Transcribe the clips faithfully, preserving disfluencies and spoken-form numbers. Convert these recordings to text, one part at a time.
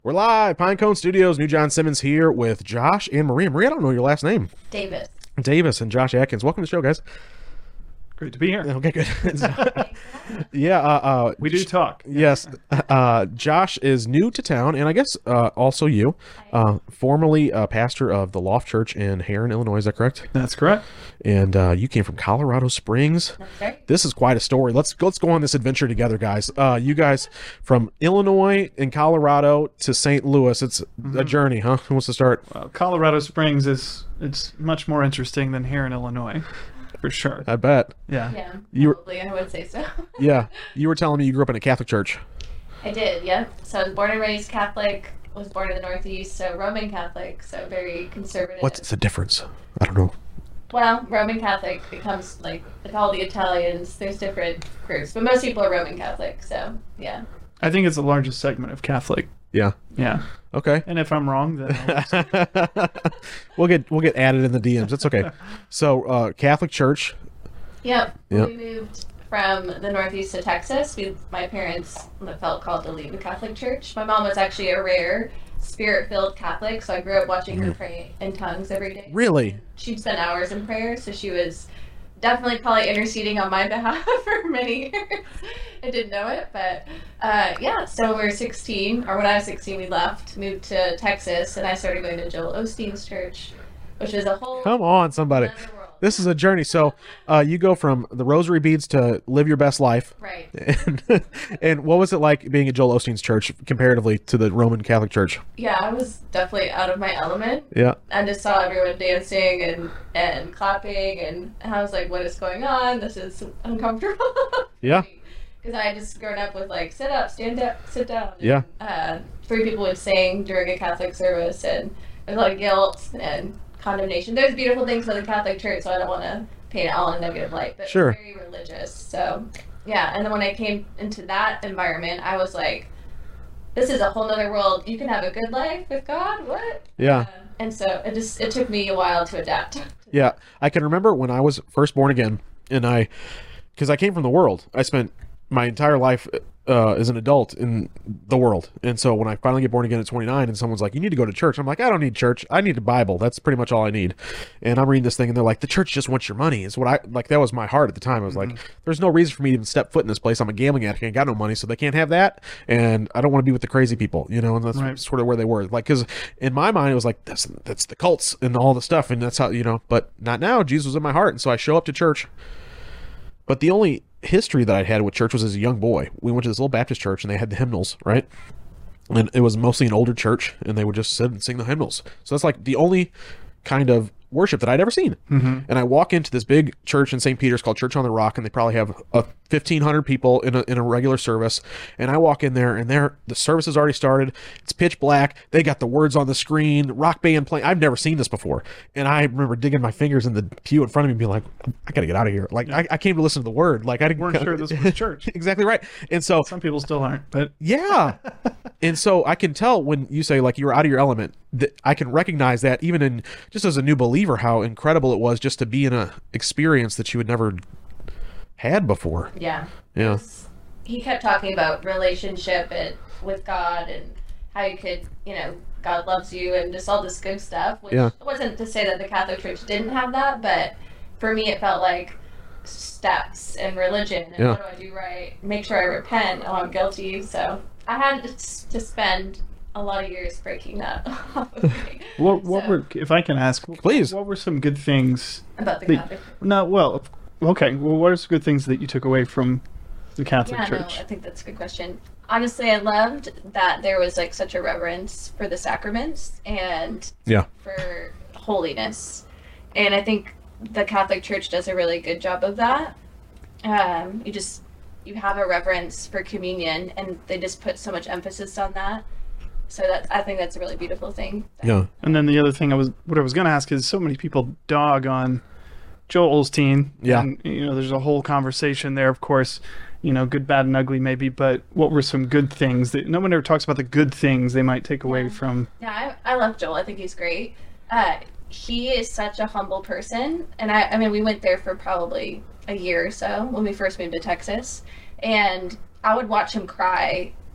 We're live, Pinecone Studios. New John Simmons here with Josh and Maria. Maria, I don't know your last name. Davis. Davis and Josh Atkins. Welcome to the show, guys. Great to be here. Okay, good. yeah, uh, uh, We do talk. yes. Uh, Josh is new to town, and I guess uh, also you, uh, formerly uh, pastor of the Loft Church in Heron, Illinois. Is that correct? That's correct. And uh, you came from Colorado Springs. That's right. This is quite a story. Let's let's go on this adventure together, guys. Uh, you guys from Illinois and Colorado to Saint Louis. It's Mm-hmm. a journey, huh? Who wants to start? Well, Colorado Springs is it's much more interesting than here in Illinois, for sure. I bet. Yeah. Yeah, You were- probably. I would say so. Yeah, you were telling me you grew up in a Catholic church. I did, yeah. So I was born and raised Catholic. Was born in the Northeast, so Roman Catholic, so very conservative. What's the difference? I don't know. Well, Roman Catholic becomes like like all the Italians. There's different groups, but most people are Roman Catholic. So yeah. I think it's the largest segment of Catholic. Yeah. Yeah. Okay. And if I'm wrong, then I'll- we'll get we'll get added in the D Ms. That's okay. So uh, Catholic church. Yep. Yep. We moved from the Northeast to Texas. We, my parents felt called to leave the Catholic Church. My mom was actually a rare spirit-filled Catholic, so I grew up watching her pray in tongues every day. Really? She'd spend hours in prayer, so she was definitely probably interceding on my behalf for many years. I didn't know it, but uh, yeah. So we we're sixteen, or when I was sixteen, we left, moved to Texas, and I started going to Joel Osteen's church, which is a whole Come on, somebody. another world. This is a journey. So uh, you go from the rosary beads to live your best life. Right. And, and what was it like being at Joel Osteen's church comparatively to the Roman Catholic Church? Yeah, I was definitely out of my element. Yeah. I just saw everyone dancing and, and clapping, and I was like, what is going on? This is uncomfortable. Yeah. Because I had just grown up with, like, sit up, stand up, sit down. And, Yeah. Uh, three people would sing during a Catholic service, and there's a lot of guilt and condemnation. There's beautiful things about the Catholic Church, so I don't want to paint it all in a negative light, but Sure. it's very religious. So, yeah, and then when I came into that environment, I was like, this is a whole nother world. You can have a good life with God? What? Yeah. Uh, and so it just, it took me a while to adapt. Yeah. I can remember when I was first born again, and I, because I came from the world, I spent my entire life uh, as an adult in the world. And so when I finally get born again at twenty-nine and someone's like, you need to go to church. I'm like, I don't need church. I need a Bible. That's pretty much all I need. And I'm reading this thing and they're like, the church just wants your money. Is what I, like, that was my heart at the time. I was like, there's no reason for me to even step foot in this place. I'm a gambling addict. I ain't got no money, so they can't have that. And I don't want to be with the crazy people, you know, and that's Right. sort of where they were. Like, cause in my mind, it was like, that's, that's the cults and all the stuff. And that's how, you know, but not now. Jesus was in my heart. And so I show up to church. But the only history that I'd had with church was as a young boy. We went to this little Baptist church and they had the hymnals, right? And it was mostly an older church and they would just sit and sing the hymnals. So that's like the only kind of worship that I'd ever seen. Mm-hmm. And I walk into this big church in Saint Peter's called Church on the Rock, and they probably have a fifteen hundred people in a, in a regular service. And I walk in there and there the service has already started. It's pitch black. They got the words on the screen, rock band playing. I've never seen this before. And I remember digging my fingers in the pew in front of me and being like, I gotta get out of here. Like, I, I came to listen to the word. Like, I didn't Weren't sure this was church. Exactly right. And so Some people still aren't, but yeah. And so I can tell when you say like you were out of your element, that I can recognize that even in just as a new believer, how incredible it was just to be in a experience that you had never had before. Yeah. Yeah. He kept talking about relationship and with God and how you could, you know, God loves you and just all this good stuff. Which Yeah. wasn't to say that the Catholic Church didn't have that, but for me it felt like steps and religion and Yeah. what do I do right? Make sure I repent. Oh, I'm guilty. So I had to, to spend a lot of years breaking that off of me. what what So, were if I can ask, Please. what were some good things? about the that- Catholic Church? No, well, okay. Well, what are some good things that you took away from the Catholic Yeah, Church? no, I think that's a good question. Honestly, I loved that there was like such a reverence for the sacraments and Yeah. for holiness. And I think the Catholic Church does a really good job of that. Um, you just you have a reverence for communion, and they just put so much emphasis on that. So that I think that's a really beautiful thing. Yeah. And then the other thing I was, what I was going to ask is, so many people dog on Joel Osteen. Yeah. And, you know, there's a whole conversation there, of course, you know, good, bad, and ugly maybe, but what were some good things that no one ever talks about the good things they might take away Yeah. from? Yeah, I, I love Joel. I think he's great. Uh, he is such a humble person. And I, I mean, we went there for probably a year or so when we first moved to Texas. And I would watch him cry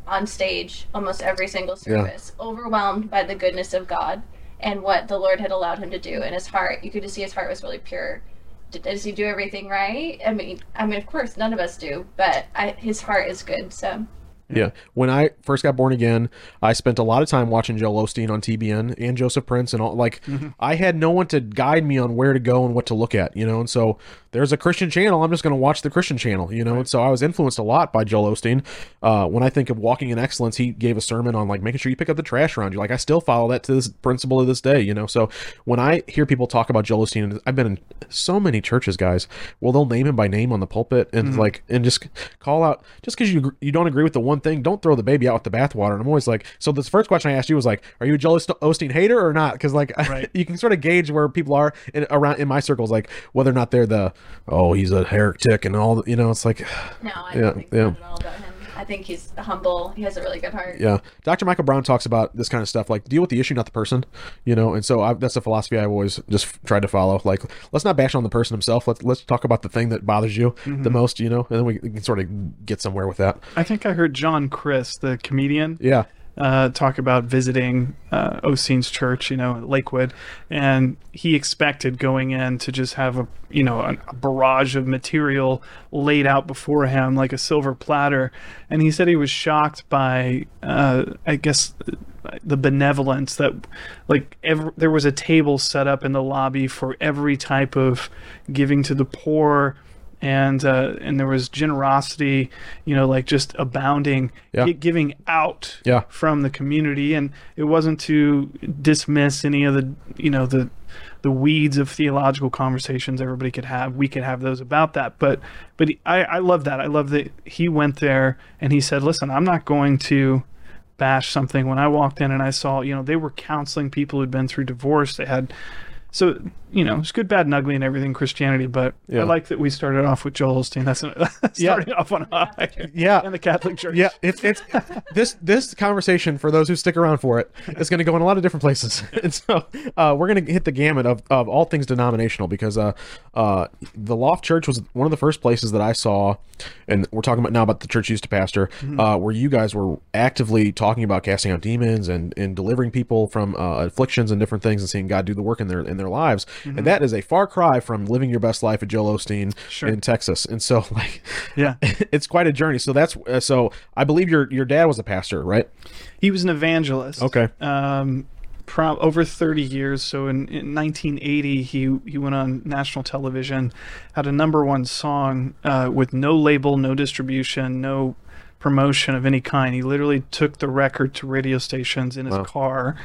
on stage almost every single service, yeah. overwhelmed by the goodness of God and what the Lord had allowed him to do in his heart. You could just see his heart was really pure. Did, does he do everything right? I mean, I mean, of course, none of us do, but I, his heart is good. So. Yeah. When I first got born again, I spent a lot of time watching Joel Osteen on T B N and Joseph Prince and all. Like, mm-hmm. I had no one to guide me on where to go and what to look at, you know. And so there's a Christian channel. I'm just going to watch the Christian channel, you know. Right. And so I was influenced a lot by Joel Osteen. Uh, when I think of walking in excellence, he gave a sermon on like making sure you pick up the trash around you. Like, I still follow that to this principle of this day, you know. So when I hear people talk about Joel Osteen, I've been in so many churches, guys. Well, they'll name him by name on the pulpit and mm-hmm. like and just call out just because you you don't agree with the one thing, don't throw the baby out with the bathwater. And I'm always like, so this first question I asked you was like, are you a Joel Osteen hater or not? Because like right. you can sort of gauge where people are in around in my circles, like whether or not they're the oh he's a heretic and all the, you know, it's like no, I don't yeah, think yeah. at all about him. I think he's humble. He has a really good heart. Yeah. Doctor Michael Brown talks about this kind of stuff, like deal with the issue, not the person, you know. And so I, that's a philosophy I've always just tried to follow. Like, let's not bash on the person himself. Let's let's talk about the thing that bothers you mm-hmm. the most, you know, and then we, we can sort of get somewhere with that. I think I heard John Chris, the comedian. Yeah. Uh, talk about visiting uh, Osteen's church, you know, Lakewood, and he expected going in to just have a, you know, a, a barrage of material laid out before him like a silver platter, and he said he was shocked by, uh, I guess, the benevolence that, like, every, there was a table set up in the lobby for every type of giving to the poor. And uh, and there was generosity, you know, like just abounding, yeah. g- giving out yeah. from the community. And it wasn't to dismiss any of the, you know, the the weeds of theological conversations everybody could have. We could have those about that. But but he, I, I love that. I love that he went there and he said, listen, I'm not going to bash something. When I walked in and I saw, you know, they were counseling people who'd been through divorce. They had... So, you know, it's good, bad, and ugly and everything Christianity, but yeah. I like that we started off with Joel Osteen. That's an, starting yeah. off on high. Yeah. And the Catholic Church. Yeah, it's it's this this conversation, for those who stick around for it, is going to go in a lot of different places. And so uh, we're going to hit the gamut of, of all things denominational, because uh, uh, the Loft Church was one of the first places that I saw, and we're talking about now about the church you used to pastor, mm-hmm. uh, where you guys were actively talking about casting out demons and, and delivering people from uh, afflictions and different things and seeing God do the work in their in their lives. Mm-hmm. And that is a far cry from living your best life at Joel Osteen sure. in Texas. And so, like, yeah, it's quite a journey. So that's uh, so I believe your your dad was a pastor, right? He was an evangelist. Okay. Um, pro- over thirty years. So in, in nineteen eighty, he he went on national television, had a number one song uh, with no label, no distribution, no promotion of any kind. He literally took the record to radio stations in his wow. car,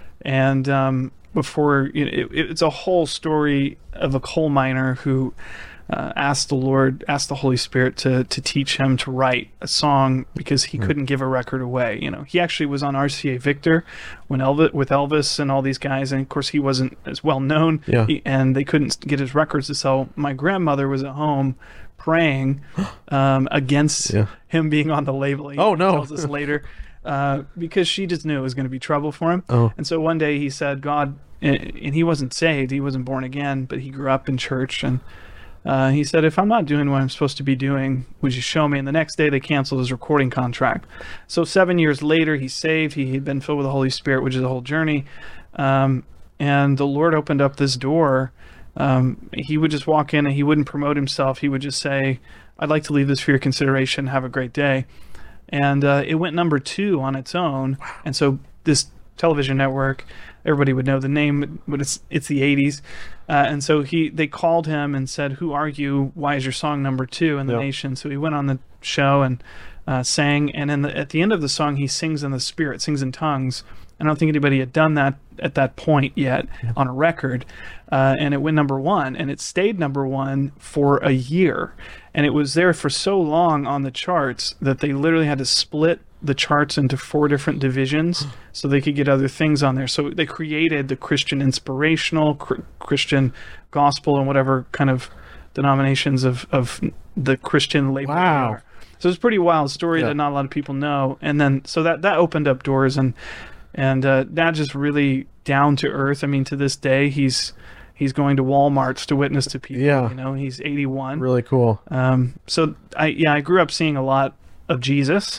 and um, before you know, it, it's a whole story of a coal miner who uh, asked the Lord, asked the Holy Spirit to to teach him to write a song because he mm. couldn't give a record away. You know, he actually was on R C A Victor when Elvis with Elvis and all these guys, and of course he wasn't as well known. Yeah. He, and they couldn't get his records to sell. My grandmother was at home praying um, against yeah. him being on the label. He oh no! tells us later. Uh, because she just knew it was going to be trouble for him. Oh. And so one day he said, God, and, and he wasn't saved, he wasn't born again, but he grew up in church. And uh, he said, if I'm not doing what I'm supposed to be doing, would you show me? And the next day they canceled his recording contract. So seven years later, he's saved. He had been filled with the Holy Spirit, which is a whole journey. Um, and the Lord opened up this door. Um, he would just walk in and he wouldn't promote himself. He would just say, I'd like to leave this for your consideration. Have a great day. And uh, it went number two on its own. Wow. And so this television network, everybody would know the name, but it's it's the eighties. Uh, and so he they called him and said, who are you? Why is your song number two in the yep. nation? So he went on the show and uh, sang. And in the, at the end of the song, he sings in the Spirit, sings in tongues. I don't think anybody had done that at that point yet yep. on a record. Uh, and it went number one. And it stayed number one for a year. And it was there for so long on the charts that they literally had to split the charts into four different divisions so they could get other things on there. So they created the Christian inspirational, cr- Christian gospel, and whatever kind of denominations of, of the Christian label. Wow. Are. So it's a pretty wild story yeah. that not a lot of people know. And then, so that, that opened up doors, and and uh, Dad just really down to earth. I mean, to this day, he's he's going to Walmarts to witness to people. Yeah. You know, he's eighty-one. Really cool. Um, so I, yeah, I grew up seeing a lot of Jesus.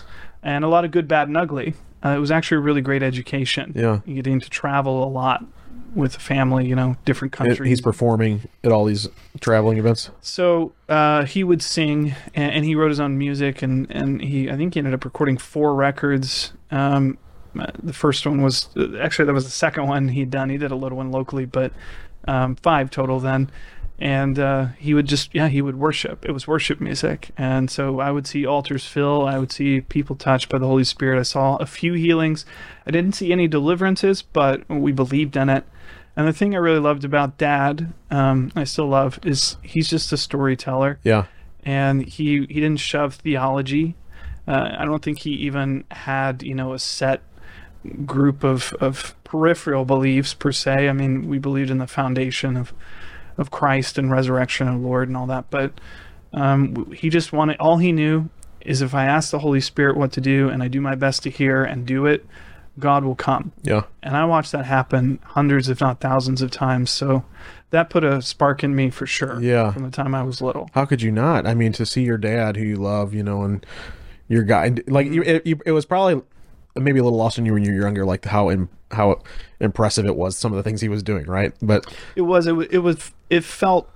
and a lot of good, bad, and ugly. Uh, it was actually a really great education. Yeah. You getting to travel a lot with the family, you know, different countries. He's performing at all these traveling events. So uh, he would sing, and, and he wrote his own music, and, and he I think he ended up recording four records. Um, the first one was actually that was the second one he'd done. He did a little one locally, but um, five total then. And uh, he would just, yeah, he would worship. It was worship music. And so I would see altars fill. I would see people touched by the Holy Spirit. I saw a few healings. I didn't see any deliverances, but we believed in it. And the thing I really loved about Dad, um, I still love, is he's just a storyteller. Yeah. And he, he didn't shove theology. Uh, I don't think he even had, you know, a set group of, of peripheral beliefs per se. I mean, we believed in the foundation of of Christ and resurrection of Lord and all that, but um, he just wanted, all he knew is if I ask the Holy Spirit what to do and I do my best to hear and do it, God will come. Yeah. And I watched that happen hundreds, if not thousands of times. So that put a spark in me for sure. Yeah. From the time I was little. How could you not? I mean, to see your dad who you love, you know, and your guy, like you, it, it was probably maybe a little lost on you when you were younger, like how in, how impressive it was, some of the things he was doing, right? But it was, it was, it was, it felt,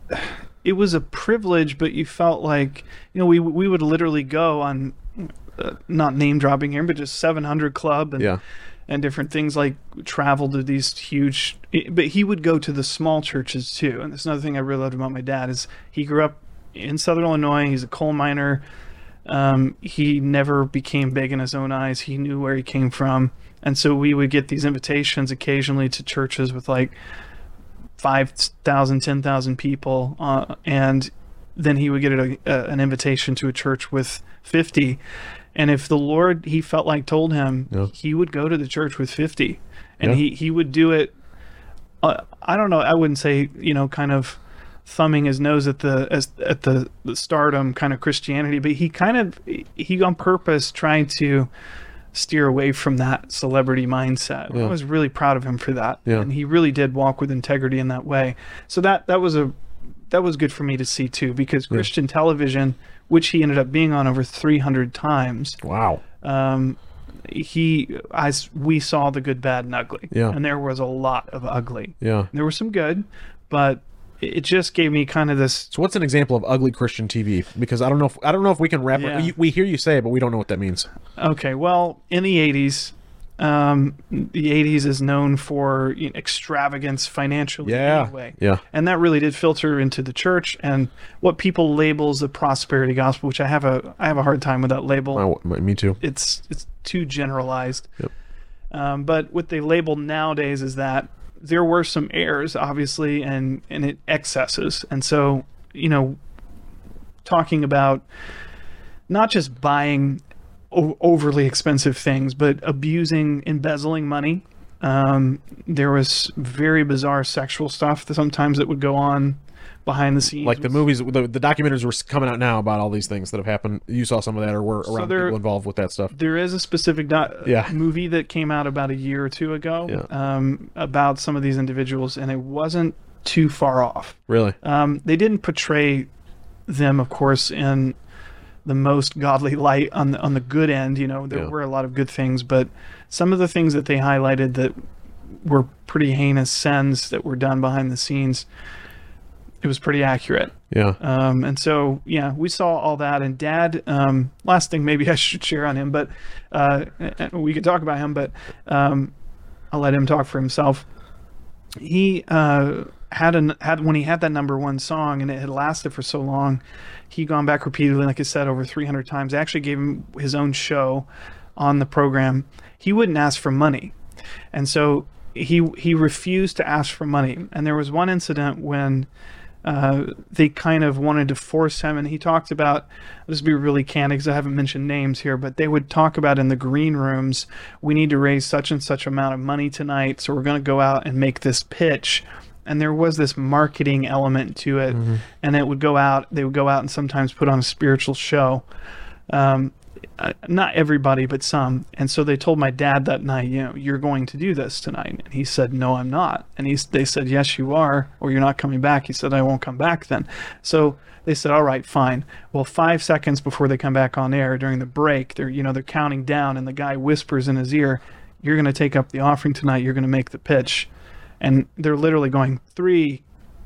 it was a privilege, but you felt like, you know, we we would literally go on, uh, not name dropping here, but just seven hundred Club and yeah, and different things, like travel to these huge, but he would go to the small churches too. And that's another thing I really loved about my dad is he grew up in Southern Illinois. He's a coal miner. Um, he never became big in his own eyes. He knew where he came from. And so we would get these invitations occasionally to churches with like five thousand, ten thousand people. Uh, and then he would get a, a, an invitation to a church with fifty. And if the Lord, he felt like told him, yeah. he would go to the church with fifty. And yeah. he, he would do it, uh, I don't know, I wouldn't say, you know, kind of thumbing his nose at the as, at the, the stardom kind of Christianity, but he kind of, he on purpose trying to steer away from that celebrity mindset. Yeah. I was really proud of him for that. Yeah. And he really did walk with integrity in that way. So that that was a that was good for me to see too, because yeah. Christian television, which he ended up being on over three hundred times. Wow. Um, he, I, we saw the good, bad, and ugly. Yeah. And there was a lot of ugly. Yeah. There was some good, but it just gave me kind of this. So what's an example of ugly Christian T V? Because I don't know if I don't know if we can wrap Yeah. it. We hear you say it, but we don't know what that means. Okay, well, in the eighties, um, the eighties is known for, you know, extravagance financially. Yeah. Anyway. Yeah. And that really did filter into the church and what people label as the prosperity gospel, which I have a I have a hard time with that label. Oh, me too. It's it's too generalized. Yep. Um, but what they label nowadays is that there were some errors, obviously, and and it excesses. And so, you know, talking about not just buying o- overly expensive things, but abusing, embezzling money. Um, there was very bizarre sexual stuff that sometimes that would go on behind the scenes. Like the movies, the, the documentaries were coming out now about all these things that have happened. You saw some of that, or were So around there- people involved with that stuff. There is a specific do- Yeah. movie that came out about a year or two ago Yeah. um, about some of these individuals, and it wasn't too far off. Really? Um, they didn't portray them, of course, in the most godly light on the, on the good end. You know, there Yeah. were a lot of good things, but some of the things that they highlighted that were pretty heinous sins that were done behind the scenes, it was pretty accurate. Yeah. Um, and so, yeah, we saw all that. And Dad, um, last thing maybe I should share on him, but uh, we could talk about him, but um, I'll let him talk for himself. He uh, had an had when he had that number one song, and it had lasted for so long, he gone back repeatedly, like I said, over three hundred times. I actually gave him his own show on the program. He wouldn't ask for money, and so he he refused to ask for money. And there was one incident when uh, they kind of wanted to force him, and he talked about, this would be really candid because I haven't mentioned names here, but they would talk about in the green rooms, we need to raise such and such amount of money tonight, so we're going to go out and make this pitch. And there was this marketing element to it, Mm-hmm. and it would go out, they would go out and sometimes put on a spiritual show. Um, uh, not everybody, but some. And so they told my dad that night, you know, you're going to do this tonight. And he said, no, I'm not. And he's, they said, yes, you are, or you're not coming back. He said, I won't come back then. So they said, all right, fine. Well, five seconds before they come back on air during the break, they're, you know, they're counting down, and the guy whispers in his ear, you're going to take up the offering tonight. You're going to make the pitch. And they're literally going three,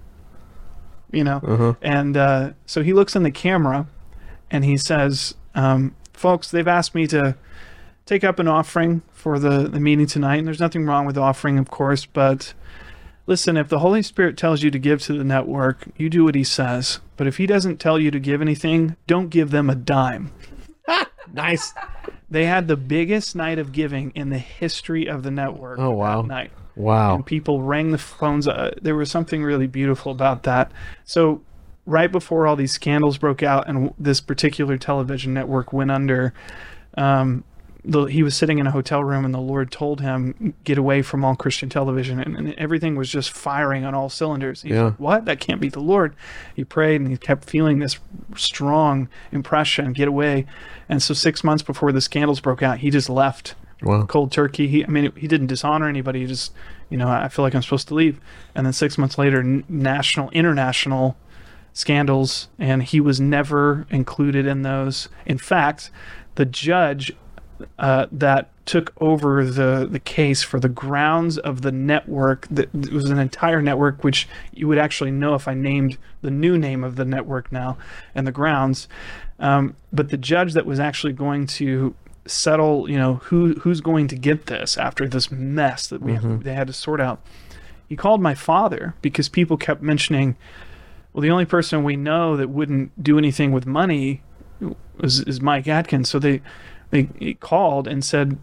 you know, Uh-huh. and uh, so he looks in the camera and he says, um, folks, they've asked me to take up an offering for the, the meeting tonight. And there's nothing wrong with offering, of course, but listen, if the Holy Spirit tells you to give to the network, you do what he says. But if he doesn't tell you to give anything, don't give them a dime. Nice. They had the biggest night of giving in the history of the network. Oh, wow. That night. Wow. And people rang the phones. Uh, there was something really beautiful about that. So right before all these scandals broke out and this particular television network went under, um, the, he was sitting in a hotel room and the Lord told him, get away from all Christian television. And, and everything was just firing on all cylinders. He Yeah. said, what? That can't be the Lord. He prayed and he kept feeling this strong impression, get away. And so six months before the scandals broke out, he just left. Wow. Cold turkey. He, I mean, he didn't dishonor anybody. He just, you know, I feel like I'm supposed to leave. And then six months later, n- national, international scandals, and he was never included in those. In fact, the judge uh, that took over the the case for the grounds of the network, that it was an entire network, which you would actually know if I named the new name of the network now and the grounds. Um, but the judge that was actually going to settle, you know, who who's going to get this after this mess that we Mhm. they had to sort out. He called my father because people kept mentioning, well, the only person we know that wouldn't do anything with money is, is Mike Atkins. So they they he called and said,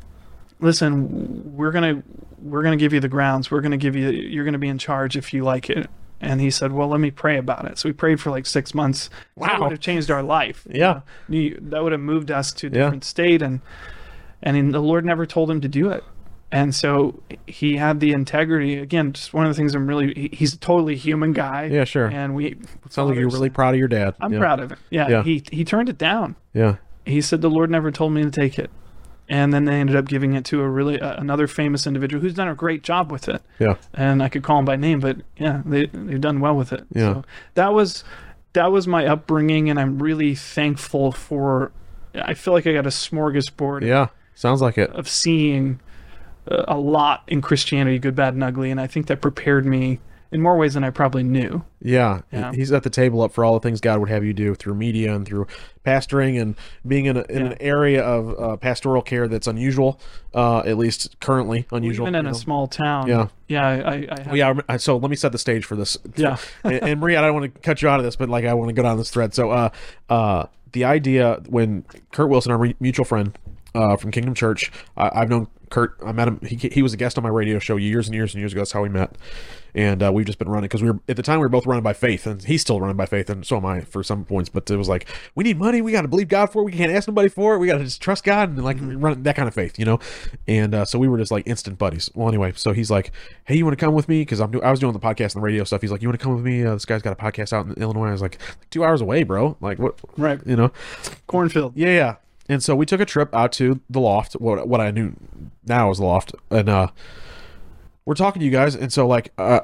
listen, we're gonna we're gonna give you the grounds. We're gonna give you you're gonna be in charge if you like it. And he said, well, let me pray about it. So we prayed for like six months. Wow. That would have changed our life. Yeah. You- That would have moved us to a Yeah. different state. And, and in, the Lord never told him to do it. And so he had the integrity. Again, just one of the things I'm really, he- he's a totally human guy. Yeah, sure. And we, Sounds like you're really proud of your dad. I'm yeah. proud of him. Yeah, Yeah. He, he turned it down. Yeah. He said, the Lord never told me to take it. And then they ended up giving it to a really, uh, another famous individual who's done a great job with it. Yeah. And I could call him by name, but yeah, they, they've done well with it. Yeah. So that was, that was my upbringing. And I'm really thankful for, I feel like I got a smorgasbord Yeah. Sounds like it. of seeing uh, a lot in Christianity, good, bad, and ugly. And I think that prepared me in more ways than I probably knew. Yeah. Yeah. He's at the table up for all the things God would have you do through media and through pastoring and being in, a, in Yeah. an area of uh, pastoral care that's unusual, uh, at least currently unusual. Even in you a know. small town. Yeah. Yeah. I, I, I have, Well, yeah. I- So let me set the stage for this. Yeah. and, and Maria, I don't want to cut you out of this, but like I want to go down this thread. So, uh, uh, the idea when Kurt Wilson, our re- mutual friend uh, from Kingdom Church, I, I've known Kurt. I met him. He he was a guest on my radio show years and years and years ago. That's how we met. And uh, we've just been running because we were at the time we were both running by faith, and he's still running by faith, and so am I for some points. But it was like we need money, we got to believe God for it, we can't ask nobody for it, we got to just trust God and like run that kind of faith, you know. And uh, so we were just like instant buddies. Well, anyway, so he's like, "Hey, you want to come with me?" Because I'm do- I was doing the podcast and the radio stuff. He's like, "You want to come with me? Uh, this guy's got a podcast out in Illinois." I was like, like, two hours away, bro. Like what? Right. You know? Cornfield. Yeah, yeah. And so we took a trip out to the loft, what what I knew now is the loft, and uh, we're talking to you guys, and so like. Uh,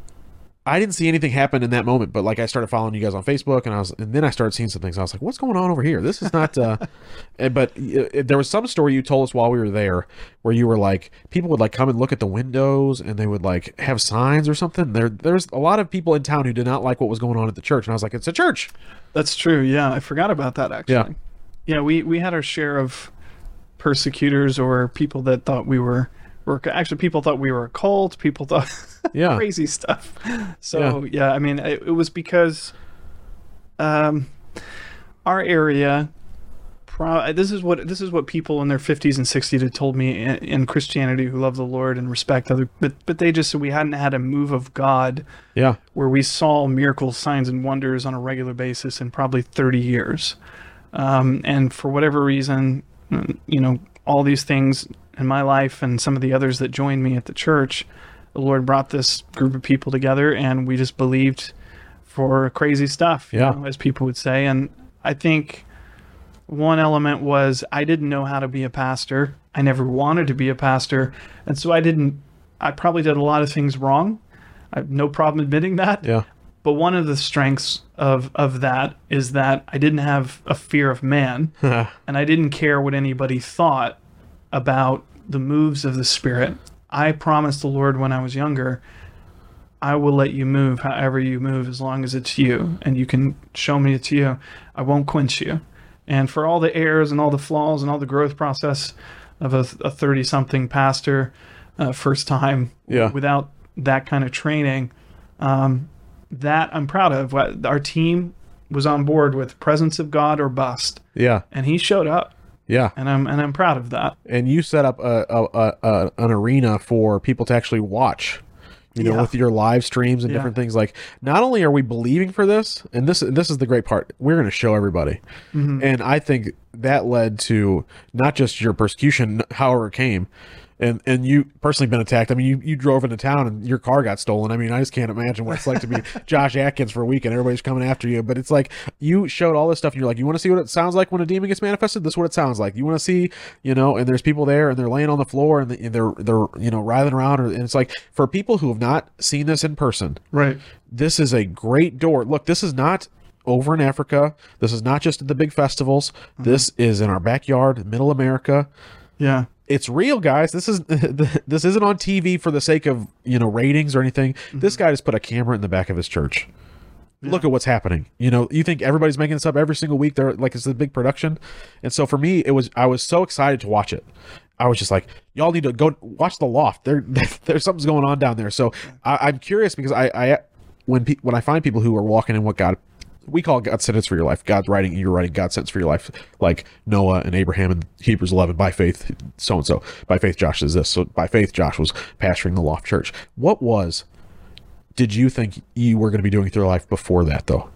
I didn't see anything happen in that moment, but like I started following you guys on Facebook, and I was, and then I started seeing some things. I was like, "What's going on over here? This is not." Uh, and, but uh, there was some story you told us while we were there, where you were like, people would like come and look at the windows, and they would like have signs or something. There, there's a lot of people in town who did not like what was going on at the church, and I was like, "It's a church." That's true. Yeah, I forgot about that actually. Yeah. Yeah, we we had our share of persecutors or people that thought we were were actually people thought we were a cult. People thought Yeah. crazy stuff. So yeah, I mean, it, it was because um, our area. Pro- this is what this is what people in their fifties and sixties had told me in, in Christianity who love the Lord and respect other, but but they just said we hadn't had a move of God Yeah. where we saw miracles, signs, and wonders on a regular basis in probably thirty years. Um, and for whatever reason, you know, all these things in my life and some of the others that joined me at the church, the Lord brought this group of people together, and we just believed for crazy stuff, you Yeah. know, as people would say. And I think One element was I didn't know how to be a pastor. I never wanted to be a pastor. And so I didn't, I probably did a lot of things wrong. I have no problem admitting that. Yeah. But one of the strengths of, of that is that I didn't have a fear of man, and I didn't care what anybody thought about the moves of the Spirit. I promised the Lord when I was younger, I will let you move however you move as long as it's you, and you can show me it's you. I won't quench you. And for all the errors and all the flaws and all the growth process of a thirty-something pastor, uh, first time, Yeah. without that kind of training, um, that I'm proud of. Our team was on board with presence of God or bust, Yeah. and he showed up, Yeah. and I'm and I'm proud of that. And you set up a, a, a, a an arena for people to actually watch, you know, Yeah. with your live streams and Yeah. different things. Like, not only are we believing for this, and this this is the great part, we're going to show everybody. Mm-hmm. And I think that led to not just your persecution, however it came, and and you personally been attacked. I mean, you, you drove into town and your car got stolen. I mean, I just can't imagine what it's like to be Josh Atkins for a week and everybody's coming after you. But it's like you showed all this stuff and you're like, you want to see what it sounds like when a demon gets manifested? This is what it sounds like. You want to see, you know, and there's people there and they're laying on the floor and they're they're you know writhing around. And it's like, for people who have not seen this in person, Right. this is a great door. Look, this is not over in Africa. This is not just at the big festivals. This is in our backyard, middle America. Yeah. It's real, guys. This is this isn't on T V for the sake of, you know, ratings or anything. This guy just put a camera in the back of his church. Look at what's happening. You know, you think everybody's making this up every single week? They're like, it's a big production. And so for me, it was, I was so excited to watch it. I was just like, y'all need to go watch The Loft. There, there's something's going on down there. So I, I'm curious because I, I when pe- when I find people who are walking in what God, we call God's sentence for your life. God's writing, you're writing God's sentence for your life, like Noah and Abraham in Hebrews eleven. By faith, so and so. By faith, Josh is this. So by faith, Josh was pastoring the Loft Church. What was? Did you think you were going to be doing with your life before that, though?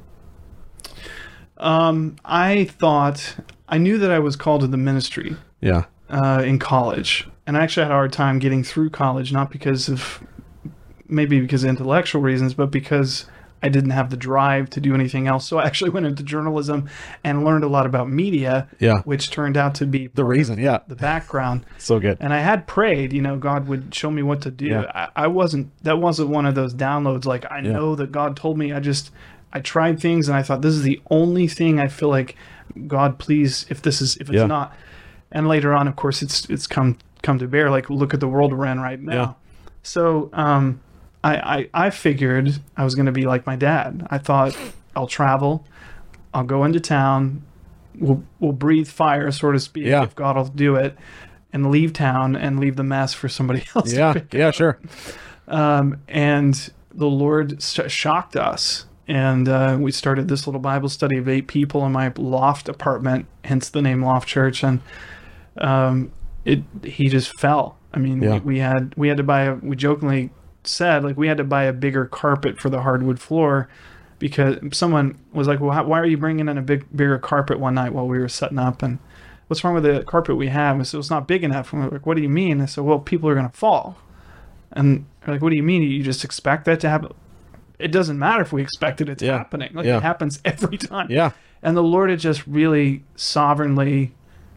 Um, I thought I knew that I was called to the ministry Yeah. uh, in college, and I actually had a hard time getting through college, not because of maybe because of intellectual reasons, but because I didn't have the drive to do anything else. So I actually went into journalism and learned a lot about media, Yeah. which turned out to be The reason, yeah. the background. So good. And I had prayed, you know, God would show me what to do. Yeah. I, I wasn't, that wasn't one of those downloads like, I Yeah. know that God told me. I just, I tried things and I thought, this is the only thing I feel like, God, please, if this is, if it's Yeah. not. And later on, of course, it's it's come come to bear. Like, look at the world we're in right now. Yeah. So, um, I, I, I figured I was going to be like my dad. I thought I'll travel, I'll go into town, we'll, we'll breathe fire, so to speak, Yeah. if God will do it, and leave town and leave the mess for somebody else. Yeah. To pick Yeah, sure. um, and the Lord sh- shocked us. And uh, we started this little Bible study of eight people in my loft apartment, hence the name Loft Church. And um, it he just fell. I mean, Yeah. we, we had we had to buy a, we jokingly said, like, we had to buy a bigger carpet for the hardwood floor because someone was like, well, how, why are you bringing in a big bigger carpet one night while we were setting up? And what's wrong with the carpet we have? I said, it's not big enough. And we're like, what do you mean? I said, well, people are going to fall. And they're like, what do you mean? You just expect that to happen? It doesn't matter if we expect it, it's Yeah. happening. Like, Yeah. it happens every time. Yeah. And the Lord had just really sovereignly,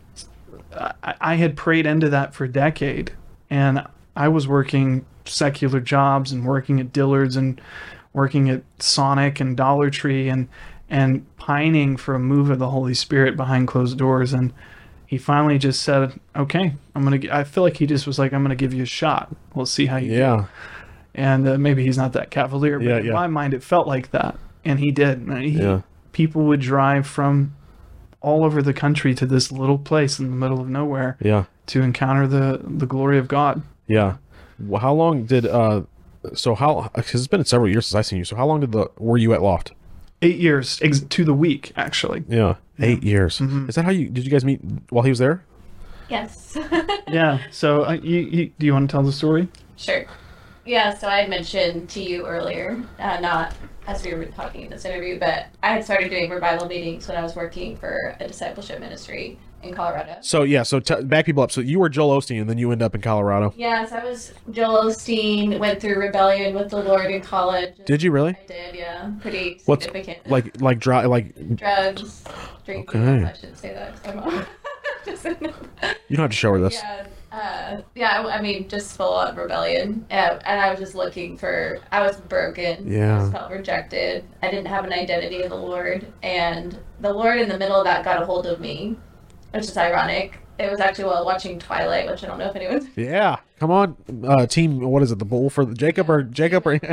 I, I had prayed into that for a decade. And I was working secular jobs and working at Dillard's and working at Sonic and Dollar Tree and and pining for a move of the Holy Spirit behind closed doors. And he finally just said, okay, I'm going to, I feel like he just was like, I'm going to give you a shot. We'll see how you do. Yeah. And uh, maybe he's not that cavalier, but Yeah, in yeah. my mind, it felt like that. And he did. And He, Yeah. People would drive from all over the country to this little place in the middle of nowhere Yeah. to encounter the, the glory of God. Yeah. Well, how long did uh so how because it's been several years since I've seen you. So how long did the were you at Loft? Eight years ex- to the week, actually. Yeah. Eight years. Mhm. Is that how you did you guys meet while he was there? Yes. Yeah. So, uh, you, you, do you want to tell the story? Sure. Yeah, so I had mentioned to you earlier, uh, not as we were talking in this interview, but I had started doing revival meetings when I was working for a discipleship ministry. in Colorado. So yeah, so t- back people up. So you were Joel Osteen, and then you end up in Colorado. Yes, I was Joel Osteen. Went through rebellion with the Lord in college. Did you really? I did, yeah. Pretty What's significant. like like dry like? Drugs, drinking. Okay. I shouldn't say that 'cause I'm just, You don't have to show her this. yeah, uh, yeah. I I mean, just full on rebellion, and, and I was just looking for. I was broken. Yeah. I just felt rejected. I didn't have an identity in the Lord, and the Lord in the middle of that got a hold of me, which is ironic. It was actually while watching Twilight, which I don't know if anyone's. Yeah, come on, uh, team. What is it? The bull for the Jacob or Jacob or?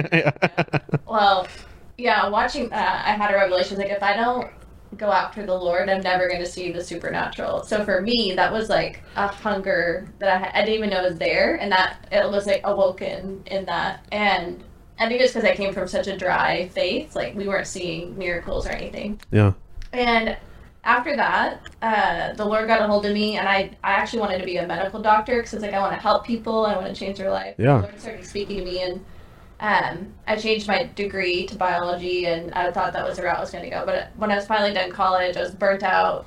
Well, yeah, watching. Uh, I had a revelation like if I don't go after the Lord, I'm never going to see the supernatural. So for me, that was like a hunger that I, had, I didn't even know was there, and that it was like awoken in that. And I think it's because I came from such a dry faith, like we weren't seeing miracles or anything. Yeah. And after that, uh, the Lord got a hold of me, and I, I actually wanted to be a medical doctor because it's like I want to help people, I want to change their life. Yeah. The Lord started speaking to me, and Um, I changed my degree to biology, and I thought that was the route I was going to go. But when I was finally done college, I was burnt out,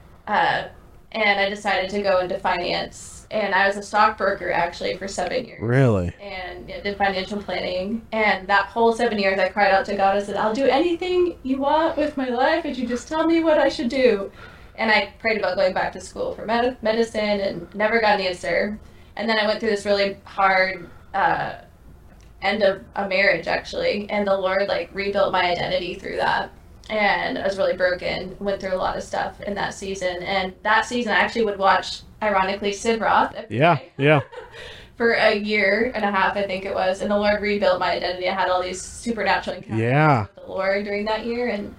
uh, and I decided to go into finance. And I was a stockbroker actually for seven years. Really? And yeah, did financial planning. And that whole seven years, I cried out to God. I said, "I'll do anything you want with my life if you just tell me what I should do." And I prayed about going back to school for med- medicine, and never got an answer. And then I went through this really hard. Uh, end of a marriage actually, and the Lord like rebuilt my identity through that, and I was really broken, went through a lot of stuff in that season. And that season I actually would watch, ironically, Sid Roth every Yeah, day yeah. for a year and a half I think it was, and the Lord rebuilt my identity. I had all these supernatural encounters Yeah. with the Lord during that year, and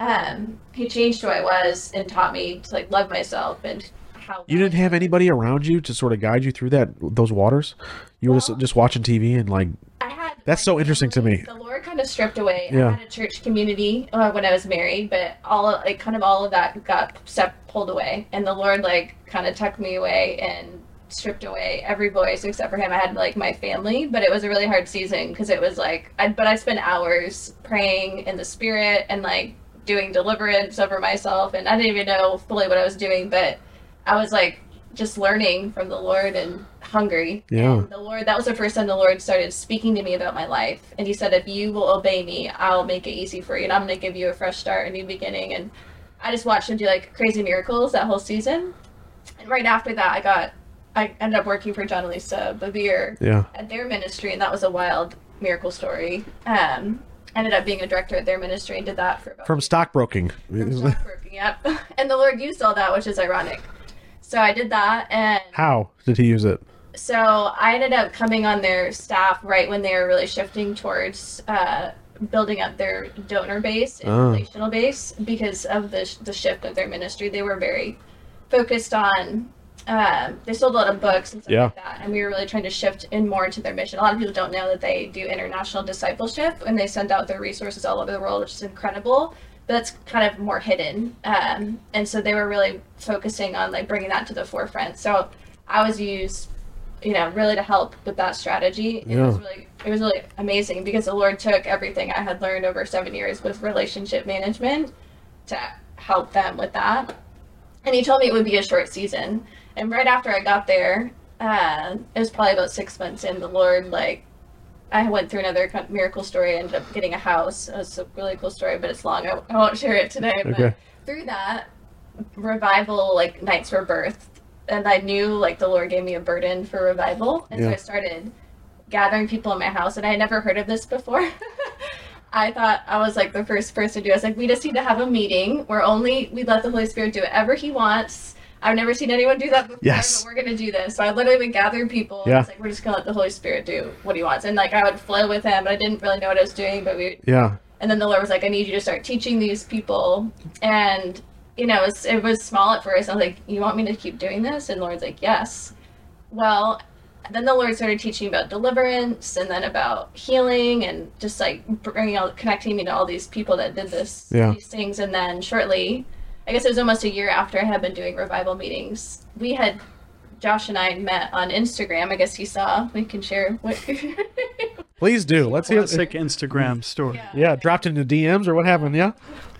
um he changed who I was and taught me to like love myself. And how You didn't have anybody around you to sort of guide you through that those waters. You were Well- just just watching T V and like. I had That's my so interesting to family. me. The Lord kind of stripped away. Yeah. I had a church community uh, when I was married, but all of, like kind of all of that got step pulled away, and the Lord like kind of tucked me away and stripped away every voice except for Him. I had like my family, but it was a really hard season because it was like, I, but I spent hours praying in the Spirit and like doing deliverance over myself, and I didn't even know fully what I was doing, but I was like just learning from the Lord and hungry. Yeah. And the Lord, that was the first time the Lord started speaking to me about my life. And He said, if you will obey me, I'll make it easy for you. And I'm going to give you a fresh start, a new beginning. And I just watched Him do like crazy miracles that whole season. And right after that, I got, I ended up working for John and Lisa Bevere Yeah. at their ministry. And that was a wild miracle story. Um, ended up being a director at their ministry and did that for about From stockbroking. from stockbroking, yep. And the Lord used all that, which is ironic. So I did that, and How did he use it? so I ended up coming on their staff right when they were really shifting towards uh, building up their donor base and Oh. relational base because of the, the shift of their ministry. They were very focused on, um, they sold a lot of books and stuff Yeah. like that, and we were really trying to shift in more into their mission. A lot of people don't know that they do international discipleship, and they send out their resources all over the world, which is incredible. That's kind of more hidden, um, and so they were really focusing on like bringing that to the forefront. So I was used, you know, really to help with that strategy. It Yeah. was really, it was really amazing because the Lord took everything I had learned over seven years with relationship management to help them with that, and He told me it would be a short season. And right after I got there, uh, it was probably about six months in. The Lord like. I went through another kind of miracle story. I ended up getting a house. It's a really cool story, but it's long. I, I won't share it today. But Okay. through that, revival, like, nights were birthed. And I knew, like, the Lord gave me a burden for revival. And so Yeah. I started gathering people in my house. And I had never heard of this before. I thought I was, like, the first person to do it. I was like, we just need to have a meeting where only we let the Holy Spirit do whatever He wants. I've never seen anyone do that before, Yes. but we're going to do this. So I literally would gather people. Yeah. And it's like, we're just going to let the Holy Spirit do what He wants. And, like, I would flow with Him, but I didn't really know what I was doing. But we, Yeah. and then the Lord was like, I need you to start teaching these people. And, you know, it was, it was small at first. I was like, you want me to keep doing this? And the Lord's like, yes. Well, then the Lord started teaching about deliverance and then about healing and just like bringing all, connecting me to all these people that did this, Yeah. these things. And then shortly, I guess it was almost a year after I had been doing revival meetings, we had, Josh and I met on Instagram. I guess he saw. We can share what. Please do. Let's hear. Classic Instagram story. Yeah. Yeah, dropped into D Ms or what happened? Yeah.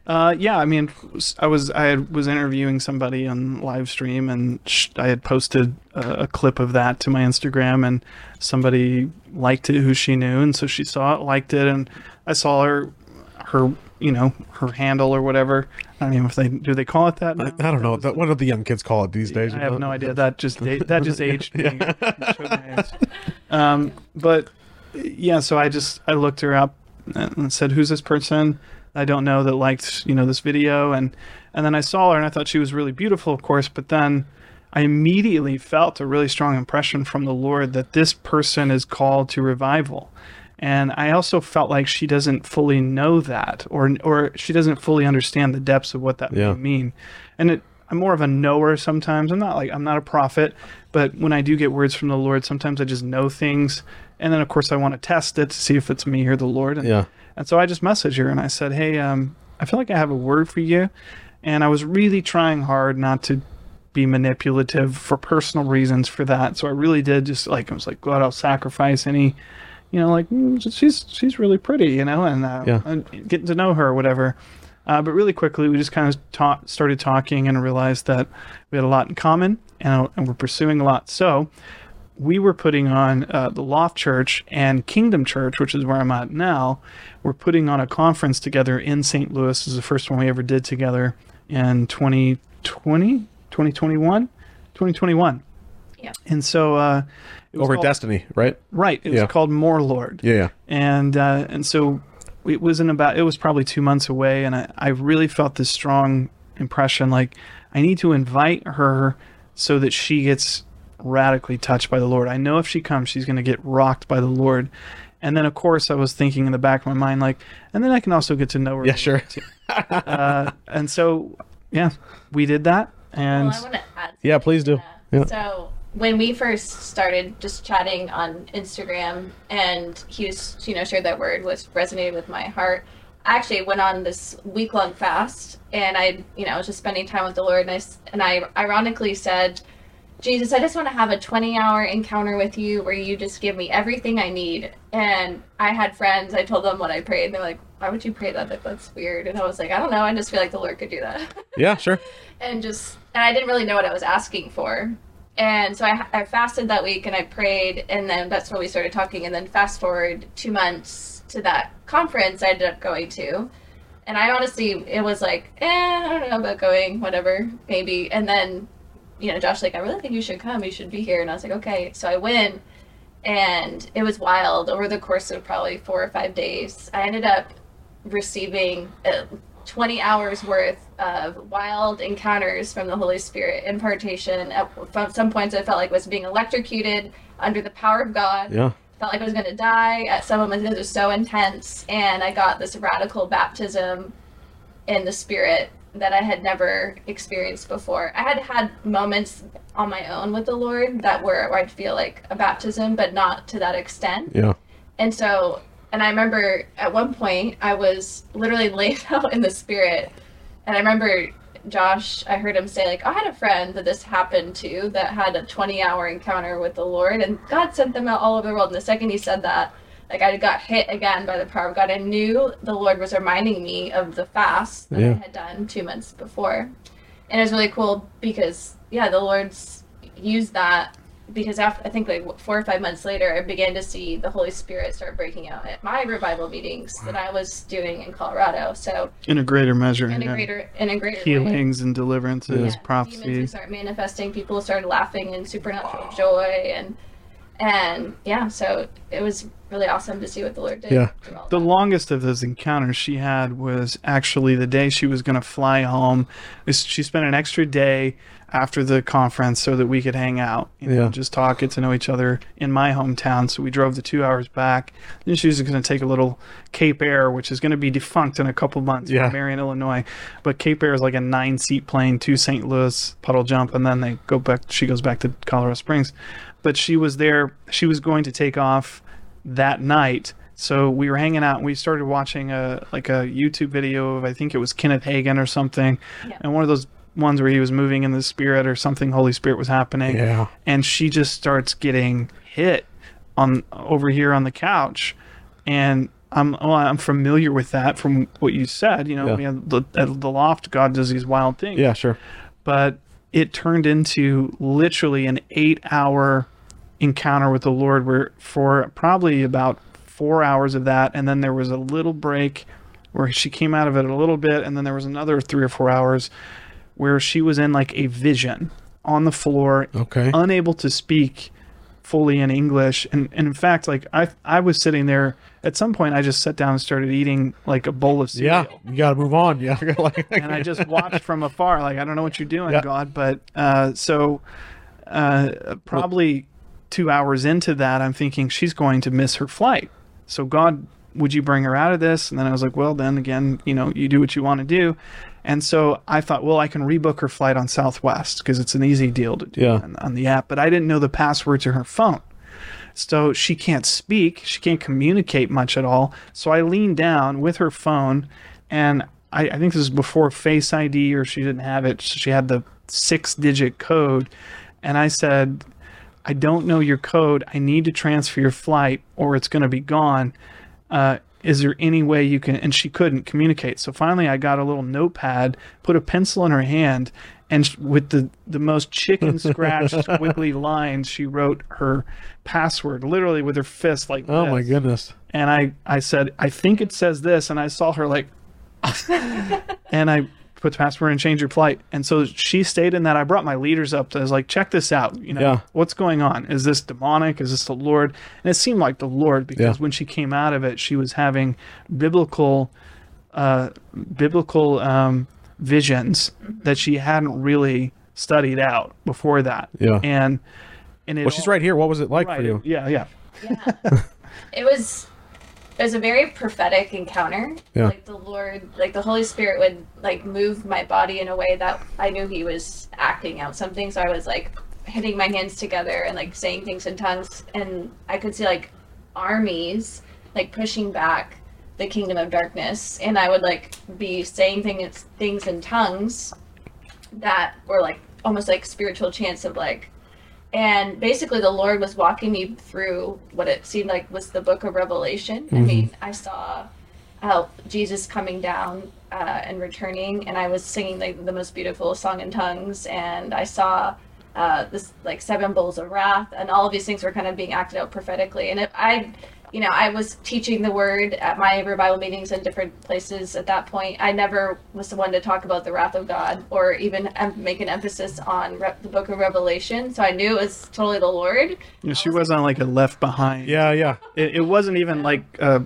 Uh, yeah, I mean, I was I had, was interviewing somebody on live stream, and sh- I had posted a, a clip of that to my Instagram, and somebody liked it who she knew, and so she saw it, liked it, and I saw her, her, you know, her handle or whatever. I don't even know if they do they call it that now? I, I don't know. That, what do the young kids call it these days? I you have know? no idea. That just that just aged me. Yeah. It showed my age. Um, but yeah, so I just I looked her up and said, "Who's this person I don't know that liked, you know, this video?" And and then I saw her and I thought she was really beautiful, of course, but then I immediately felt a really strong impression from the Lord that this person is called to revival. And I also felt like she doesn't fully know that, or or she doesn't fully understand the depths of what that Yeah. may mean. And it, I'm more of a knower sometimes. I'm not like I'm not a prophet, but when I do get words from the Lord, sometimes I just know things, and then of course I want to test it to see if it's me or the Lord. And, Yeah. and so I just messaged her and I said, "Hey, um, I feel like I have a word for you," and I was really trying hard not to be manipulative for personal reasons for that. So I really did just like I was like, "God, I'll sacrifice any." You know, like mm, she's she's really pretty, you know, and, uh, Yeah. and getting to know her or whatever. Uh, but really quickly, we just kind of ta- started talking and realized that we had a lot in common, and, and we're pursuing a lot. So we were putting on uh, the Loft Church and Kingdom Church, which is where I'm at now. We're putting on a conference together in Saint Louis. This is the first one we ever did together in twenty twenty, twenty twenty-one, twenty twenty-one. Yeah. And so uh, it was Over at called- Destiny, right? Right. It was Yeah. called More Lord. Yeah, yeah. And uh, and so it was in about it was probably two months away, and I, I really felt this strong impression like I need to invite her so that she gets radically touched by the Lord. I know if she comes, she's going to get rocked by the Lord. And then of course I was thinking in the back of my mind like, and then I can also get to know her. Yeah, sure. uh, and so yeah, we did that. And Well, I want to add. Yeah, please do. Yeah. Yeah. So when we first started just chatting on Instagram, and he was, you know, shared that word was resonated with my heart. I actually went on this week long fast, and I, you know, was just spending time with the Lord, and I, s- and I ironically said, Jesus, I just want to have a twenty hour encounter with you where you just give me everything I need. And I had friends, I told them what I prayed, and they're like, why would you pray that? Like, that's weird. And I was like, I don't know, I just feel like the Lord could do that. Yeah, sure. and just and I didn't really know what I was asking for. And so I, I fasted that week and I prayed, and then that's when we started talking. And then fast forward two months to that conference I ended up going to. And I honestly, it was like, eh, I don't know about going, whatever, maybe. And then, you know, Josh like, I really think you should come. You should be here. And I was like, okay. So I went, and it was wild. Over the course of probably four or five days, I ended up receiving uh, twenty hours worth of wild encounters from the Holy Spirit, impartation. At from some points I felt like I was being electrocuted under the power of God. Yeah. Felt like I was going to die. At some moments it was so intense, and I got this radical baptism in the Spirit that I had never experienced before. I had had moments on my own with the Lord that were where I'd feel like a baptism, but not to that extent. Yeah. And so, and I remember at one point I was literally laid out in the Spirit, and I remember Josh, I heard him say like, I had a friend that this happened to that had a twenty hour encounter with the Lord, and God sent them out all over the world. And the second he said that, like I got hit again by the power of God. I knew the Lord was reminding me of the fast that Yeah. I had done two months before. And it was really cool because, yeah, the Lord's used that, because after, I think like four or five months later, I began to see the Holy Spirit start breaking out at my revival meetings that I was doing in Colorado. So in a greater measure, in a yeah. greater, in a greater way. healings and deliverances, Yeah, demons would prophecies. start manifesting. People started laughing in supernatural joy, and and yeah, so it was really awesome to see what the Lord did. Yeah. through all The that. longest of those encounters she had was actually the day she was going to fly home. This- She spent an extra day after the conference so that we could hang out, you know, Yeah. just talk, get to know each other in my hometown. So we drove the two hours back. Then she was going to take a little Cape Air, which is going to be defunct in a couple months Yeah. from Marion, Illinois. But Cape Air is like a nine seat plane to Saint Louis, Puddle Jump, and then they go back. She goes back to Colorado Springs. But she was there. She was going to take off that night. So we were hanging out and we started watching a like a YouTube video of, I think it was Kenneth Hagin or something. Yeah. And one of those ones where he was moving in the Spirit or something, Holy Spirit was happening. Yeah. And she just starts getting hit on over here on the couch. And I'm well, I'm familiar with that from what you said. You know, Yeah. we have the, at the loft, God does these wild things. Yeah, sure. But it turned into literally an eight-hour encounter with the Lord, where for probably about four hours of that, and then there was a little break where she came out of it a little bit, and then there was another three or four hours where she was in like a vision on the floor, Okay. unable to speak fully in English. And, and in fact, like I I was sitting there at some point, I just sat down and started eating like a bowl of cereal. Yeah, you got to move on. Yeah, like, And I just watched from afar, like, I don't know what you're doing, Yeah. God. But uh, so uh, probably two hours into that, I'm thinking she's going to miss her flight. So God, would you bring her out of this? And then I was like, well, then again, you know, you do what you want to do. And so I thought, well, I can rebook her flight on Southwest because it's an easy deal to do Yeah. on, on the app. But I didn't know the password to her phone. So she can't speak. She can't communicate much at all. So I leaned down with her phone, and I, I think this is before Face I D, or she didn't have it. So she had the six-digit code. And I said, I don't know your code. I need to transfer your flight or it's going to be gone. Uh, is there any way you can? And she couldn't communicate. So finally I got a little notepad, put a pencil in her hand, and sh- with the, the most chicken scratch squiggly lines, she wrote her password literally with her fist like oh this. my goodness. And I, I said, I think it says this. And I saw her like, and I put the password and changed her flight. And so she stayed in that. I brought my leaders up. I was like, check this out. You know, Yeah. what's going on? Is this demonic? Is this the Lord? And it seemed like the Lord, because Yeah. when she came out of it, she was having biblical, uh, biblical um, visions that she hadn't really studied out before that. Yeah. And, and it Well, she's all- right here. What was it like right, for you? Yeah. Yeah. Yeah. It was it was a very prophetic encounter. Yeah. Like the Lord, like the Holy Spirit would like move my body in a way that I knew he was acting out something. So I was like hitting my hands together and like saying things in tongues, and I could see like armies like pushing back the kingdom of darkness, and I would like be saying things things in tongues that were like almost like spiritual chants of like, and basically the Lord was walking me through what it seemed like was the book of Revelation. Mm-hmm. I mean, I saw how Jesus coming down uh, and returning, and I was singing like the most beautiful song in tongues, and I saw uh, this like seven bowls of wrath, and all of these things were kind of being acted out prophetically. And it, I, you know, I was teaching the word at my revival meetings in different places at that point. I never was the one to talk about the wrath of God or even um, make an emphasis on re- the book of Revelation. So I knew it was totally the Lord. You know, she wasn't like a left behind. Yeah, yeah. It, it wasn't even like, uh,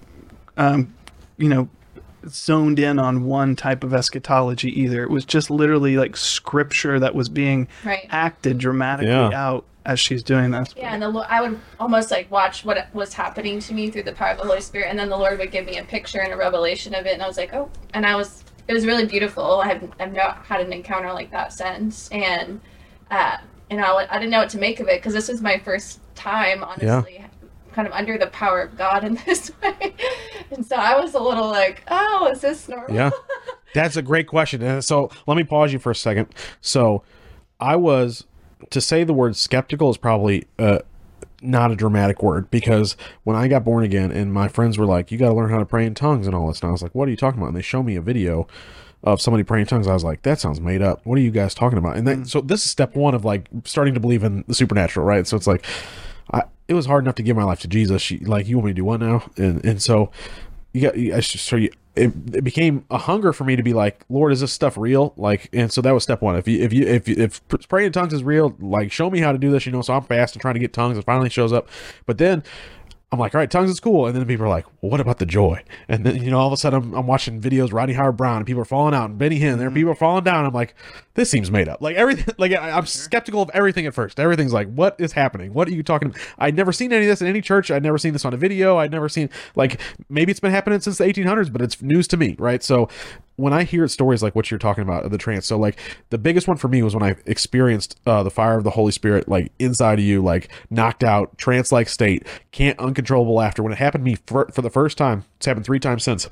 um, you know, zoned in on one type of eschatology either. It was just literally like scripture that was being Right. acted dramatically Yeah. out as she's doing this. Yeah, and the, Lo- I would almost like watch what was happening to me through the power of the Holy Spirit, and then the Lord would give me a picture and a revelation of it, and I was like, oh, and I was, it was really beautiful. I have, I've not had an encounter like that since, and uh, and I, I didn't know what to make of it because this was my first time, honestly, kind of under the power of God in this way, and so I was a little like, oh, is this normal? Yeah. That's a great question. And so let me pause you for a second. So I was, to say the word skeptical is probably uh, not a dramatic word, because when I got born again and my friends were like, you got to learn how to pray in tongues and all this. And I was like, what are you talking about? And they show me a video of somebody praying in tongues. I was like, that sounds made up. What are you guys talking about? And then, so this is step one of like starting to believe in the supernatural, right? So it's like, I, it was hard enough to give my life to Jesus. She, like, you want me to do what now? And and so you got, I just, so you, it, it became a hunger for me to be like, Lord, is this stuff real? Like, and so that was step one. If you, if you, if, you, if praying in tongues is real, like, show me how to do this, you know? So I'm fasting, trying to get tongues. It finally shows up. But then I'm like, all right, tongues is cool. And then people are like, well, what about the joy? And then, you know, all of a sudden I'm, I'm watching videos, Rodney Howard Brown, and people are falling out, and Benny Hinn, there are people are falling down. I'm like, this seems made up. Like everything, like I, I'm skeptical of everything at first. Everything's like, what is happening? What are you talking about? I'd never seen any of this in any church. I'd never seen this on a video. I'd never seen, like, maybe it's been happening since the eighteen hundreds, but it's news to me, right? So when I hear stories like what you're talking about of the trance, so like the biggest one for me was when I experienced uh, the fire of the Holy Spirit, like inside of you, like knocked out, trance-like state, can't uncontrollable laughter. When it happened to me for, for the first time, it's happened three times since.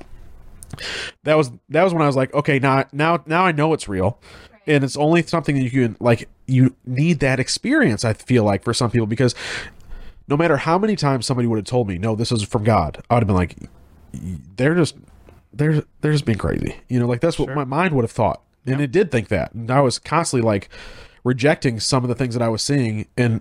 That was that was when I was like, okay, now now now I know it's real, and it's only something that you can, like, you need that experience. I feel like for some people, because no matter how many times somebody would have told me, no, this is from God, I would have been like, they're just they're they're just being crazy. You know, like that's what Sure. my mind would have thought, and it did think that. And I was constantly like rejecting some of the things that I was seeing, and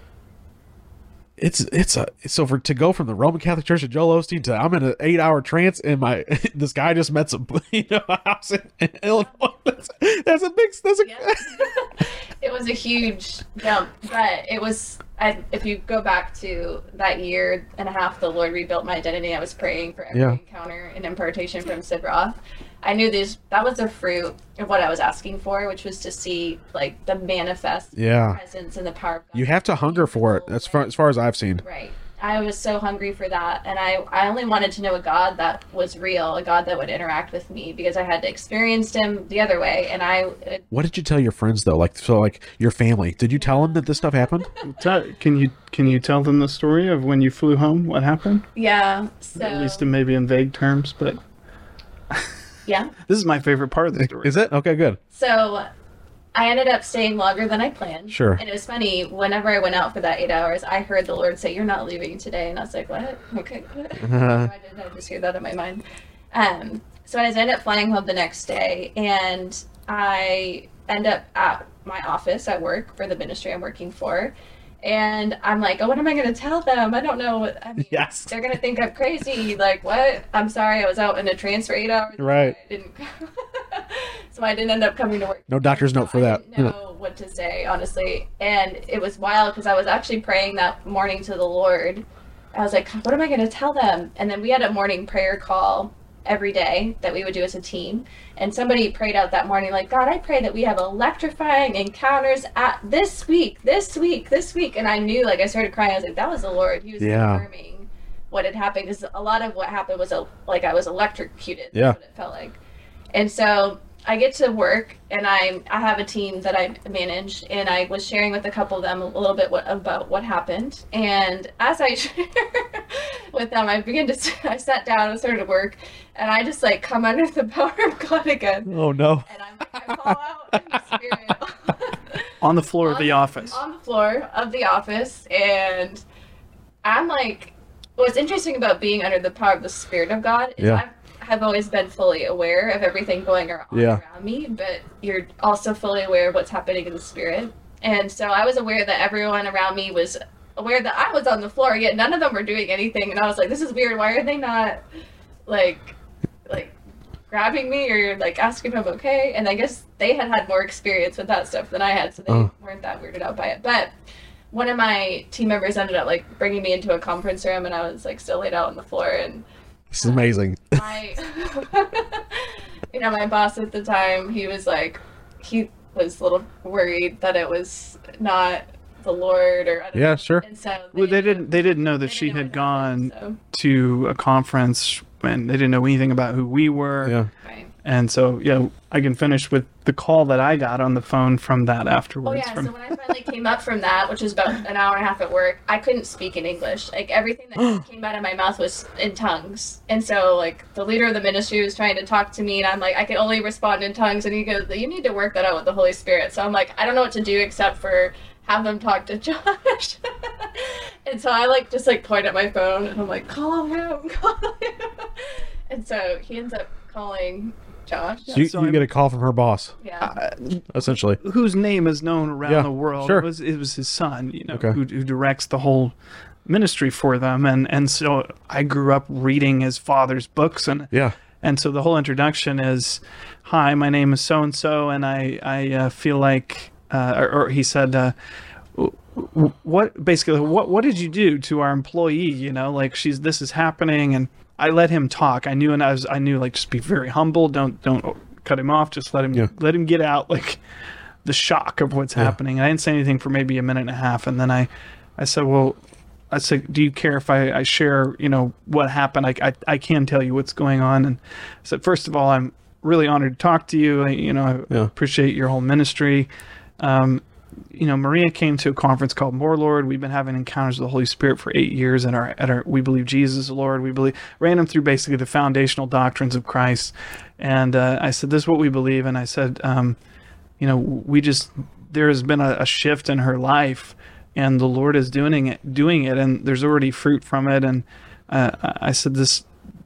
it's it's a so for to go from the Roman Catholic Church of Joel Osteen to I'm in an eight hour trance, and my this guy just met some you know house in, in Illinois. That's, that's a big that's a Yeah. It was a huge jump, but it was. I, if you go back to that year and a half, the Lord rebuilt my identity. I was praying for every Yeah. encounter and impartation from Sid Roth. I knew these. That was the fruit of what I was asking for, which was to see like the manifest Yeah. presence and the power of God. You have to hunger for it. As far as far as I've seen. Right. I was so hungry for that, and I, I only wanted to know a God that was real, a God that would interact with me, because I had experienced him the other way, and I it, What did you tell your friends though? Like so, like your family. Did you tell them that this stuff happened? Tell- Can you can you tell them the story of when you flew home? What happened? yeah. So At least in maybe in vague terms, but yeah. this is my favorite part of the story. Is it okay? Good. So I ended up staying longer than I planned. Sure. And it was funny, whenever I went out for that eight hours, I heard the Lord say, "You're not leaving today." And I was like, "What? Okay." Uh-huh. I did I just hear that in my mind. Um, so I ended up flying home the next day, and I end up at my office at work for the ministry I'm working for. And I'm like, oh, what am I going to tell them? I don't know what, I mean, Yes. they're going to think I'm crazy. Like, what? I'm sorry, I was out in a trance for eight hours. Right. I didn't, so I didn't end up coming to work. No doctor's note for I that. didn't know what to say, honestly. And it was wild because I was actually praying that morning to the Lord. I was like, what am I going to tell them? And then we had a morning prayer call every day that we would do as a team. And somebody prayed out that morning, like, God, I pray that we have electrifying encounters at this week, this week, this week. And I knew, like, I started crying. I was like, that was the Lord. He was Yeah. confirming what had happened. Because a lot of what happened was, a, like, I was electrocuted. Yeah. That's what it felt like. And so I get to work, and I I have a team that I manage, and I was sharing with a couple of them a little bit what, about what happened. And as I share with them, I began to I sat down and started to work, and I just like come under the power of God again, Oh no. and I'm I fall out in the spirit On the floor of on- the office. on the floor of the office, and I'm like, what's interesting about being under the power of the Spirit of God is Yeah. I've have always been fully aware of everything going on Yeah. around me, but you're also fully aware of what's happening in the spirit. And so I was aware that everyone around me was aware that I was on the floor, yet none of them were doing anything. And I was like, this is weird. Why are they not like, like grabbing me or like asking if I'm okay? And I guess they had had more experience with that stuff than I had, so they Oh. weren't that weirded out by it. But one of my team members ended up like bringing me into a conference room, and I was like still laid out on the floor, and This is amazing. my you know my boss at the time, he was like, he was a little worried that it was not the Lord, or I don't Yeah, know. sure. And so Well, they didn't. They didn't know that they she didn't know had what gone happened, to a conference, and they didn't know anything about who we were. Yeah. so, right. And so, yeah, I can finish with the call that I got on the phone from that Oh afterwards. yeah, from, so when I finally came up from that, which was about an hour and a half at work, I couldn't speak in English. Like everything that came out of my mouth was in tongues. And so like the leader of the ministry was trying to talk to me, and I'm like, I can only respond in tongues, and he goes, you need to work that out with the Holy Spirit. So I'm like, I don't know what to do except for have them talk to Josh. And so I like just like point at my phone, and I'm like, call him, call him. And so he ends up calling Josh. So you, So you I'm- get a call from her boss, Yeah. essentially. whose name is known around Yeah, the world. sure. It was it was his son, you know, Okay. who, who directs the whole ministry for them, and and so I grew up reading his father's books, and Yeah. and so the whole introduction is, "Hi, my name is so and so, and I I uh, feel like," uh, or, or he said. Uh, w- what basically what what did you do to our employee, you know, like she's this is happening, and I let him talk. I knew, and I was I knew like just be very humble, don't don't cut him off, just let him Yeah. let him get out like the shock of what's Yeah. happening. And I didn't say anything for maybe a minute and a half, and then I I said, well, I said, do you care if I, I share, you know, what happened? I, I I can tell you what's going on. And I said, first of all, I'm really honored to talk to you. I, you know, I Yeah. appreciate your whole ministry. Um, you know, Maria came to a conference called More Lord. We've been having encounters with the Holy Spirit for eight years, and our at our we believe Jesus is the Lord. We believe ran them through basically the foundational doctrines of Christ. And uh, I said, this is what we believe. And I said, um, you know, we just there has been a, a shift in her life, and the Lord is doing it, doing it, and there's already fruit from it. And uh, I said, this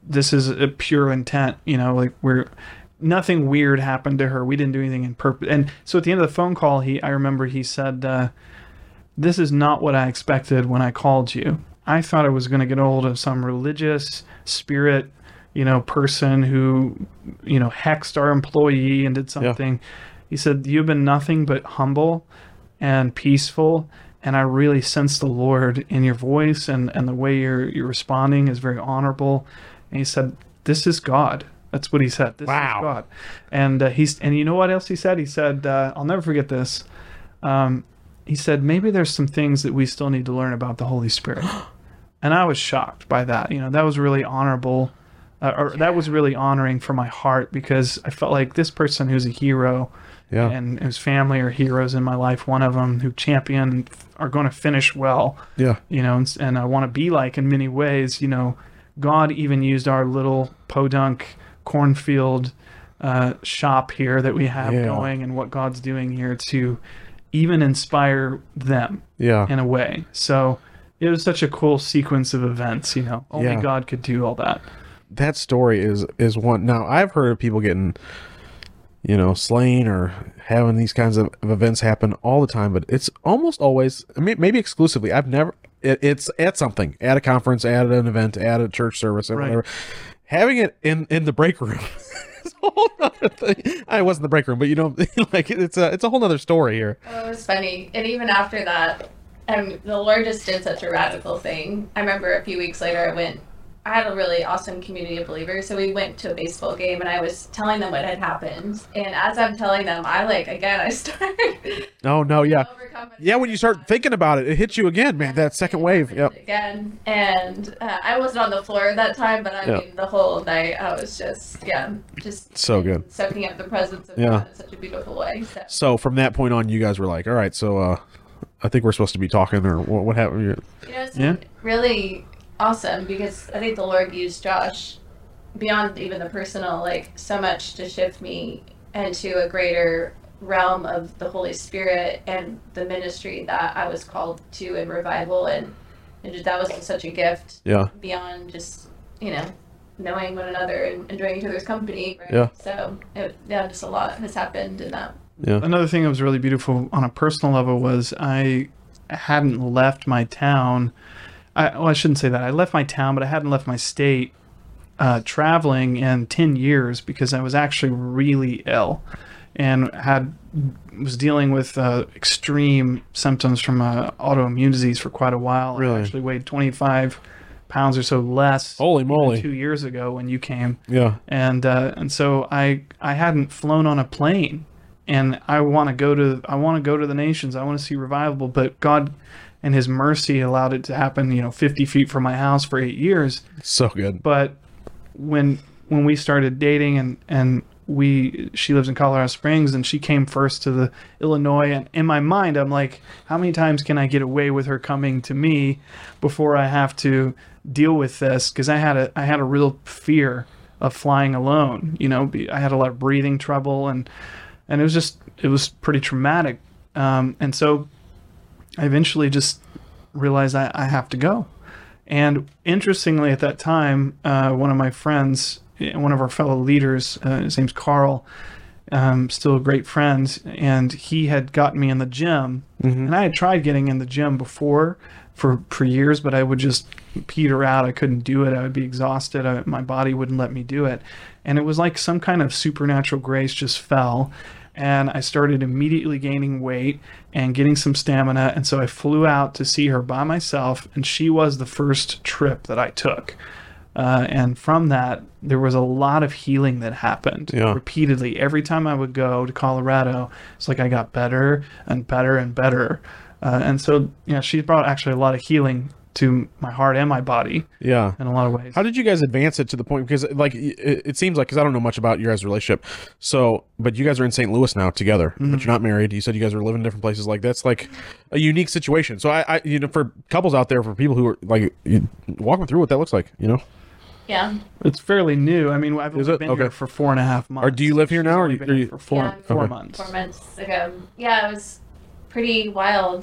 this is a pure intent, you know, like we're nothing weird happened to her. We didn't do anything in purpose. And so at the end of the phone call, he I remember he said, uh, this is not what I expected when I called you. I thought I was going to get a hold of some religious spirit, you know, person who, you know, hexed our employee and did something. Yeah. He said, you've been nothing but humble and peaceful. And I really sense the Lord in your voice, and, and the way you're you're responding is very honorable. And he said, this is God. That's what he said. This wow. is God. And uh, he's and you know what else he said? He said, uh, I'll never forget this. Um, he said, maybe there's some things that we still need to learn about the Holy Spirit. And I was shocked by that. You know, that was really honorable. Uh, or that was really honoring for my heart, because I felt like this person who's a hero, yeah. and whose family are heroes in my life, one of them who champion are going to finish well. Yeah. You know, and, and I want to be like in many ways. You know, God even used our little podunk cornfield uh, shop here that we have yeah. going, and what God's doing here to even inspire them. Yeah. In a way. So it was such a cool sequence of events. You know, only yeah. God could do all that. That story is is one. Now, I've heard of people getting, you know, slain or having these kinds of, of events happen all the time, but it's almost always, I mean, maybe exclusively, I've never, it, it's at something, at a conference, at an event, at a church service, or right. whatever. Having it in, in the break room is a whole other thing. I wasn't in the break room, but you know, like it's a, it's a whole other story here. Oh, it was funny. And even after that, um, the Lord just did such a radical thing. I remember a few weeks later, I went, I had a really awesome community of believers, so we went to a baseball game, and I was telling them what had happened. And as I'm telling them, I like again, I started. Oh no, yeah, yeah. When you start thinking about it, it hits you again, man. That second wave, yeah. Again, and uh, I wasn't on the floor at that time, but I yep. mean, the whole night I was just, yeah, just so good, soaking up the presence of yeah. God in such a beautiful way. So. so from that point on, you guys were like, all right, so uh, I think we're supposed to be talking, or what, what happened? You know, it's yeah. really awesome, because I think the Lord used Josh beyond even the personal, like so much to shift me into a greater realm of the Holy Spirit and the ministry that I was called to in revival, and, and just, that was such a gift. Yeah. Beyond just, you know, knowing one another and enjoying each other's company. Right? Yeah. So it, yeah, just a lot has happened in that. Yeah. Another thing that was really beautiful on a personal level was I hadn't left my town. I, well, I shouldn't say that. I left my town, but I hadn't left my state uh, traveling in ten years, because I was actually really ill and had was dealing with uh, extreme symptoms from uh, autoimmune disease for quite a while. Really? I actually weighed twenty-five pounds or so less. Holy moly! Two years ago when you came. Yeah. And uh, and so I I hadn't flown on a plane, and I want to go to I want to go to the nations. I want to see revival, but God and his mercy allowed it to happen, you know, fifty feet from my house for eight years. So good. But when when we started dating, and, and we she lives in Colorado Springs, and she came first to the Illinois, and in my mind, I'm like, how many times can I get away with her coming to me before I have to deal with this? Because I had a I had a real fear of flying alone. You know, I had a lot of breathing trouble, and and it was just it was pretty traumatic. Um, and so I eventually just realized I, I have to go. And interestingly, at that time, uh, one of my friends, one of our fellow leaders, uh, his name's Carl, um, still a great friend, and he had gotten me in the gym. Mm-hmm. And I had tried getting in the gym before for, for years, but I would just peter out. I couldn't do it. I would be exhausted. I, my body wouldn't let me do it. And it was like some kind of supernatural grace just fell. And I started immediately gaining weight and getting some stamina. And so I flew out to see her by myself, and she was the first trip that I took. Uh, and from that, there was a lot of healing that happened yeah. repeatedly. Every time I would go to Colorado, it's like I got better and better and better. Uh, and so, yeah, she brought actually a lot of healing to my heart and my body. Yeah. In a lot of ways. How did you guys advance it to the point? Because like, it, it seems like, because I don't know much about your guys' relationship. So, but you guys are in Saint Louis now together, mm-hmm. but you're not married. You said you guys are living in different places. Like, that's like a unique situation. So I, I you know, for couples out there, for people who are like, you, walk them through what that looks like, you know? Yeah. It's fairly new. I mean, I've only been okay. here for four and a half months. Or do you live here now? Or are you, been here for four, yeah, four okay. months? Four months ago. Yeah, it was pretty wild.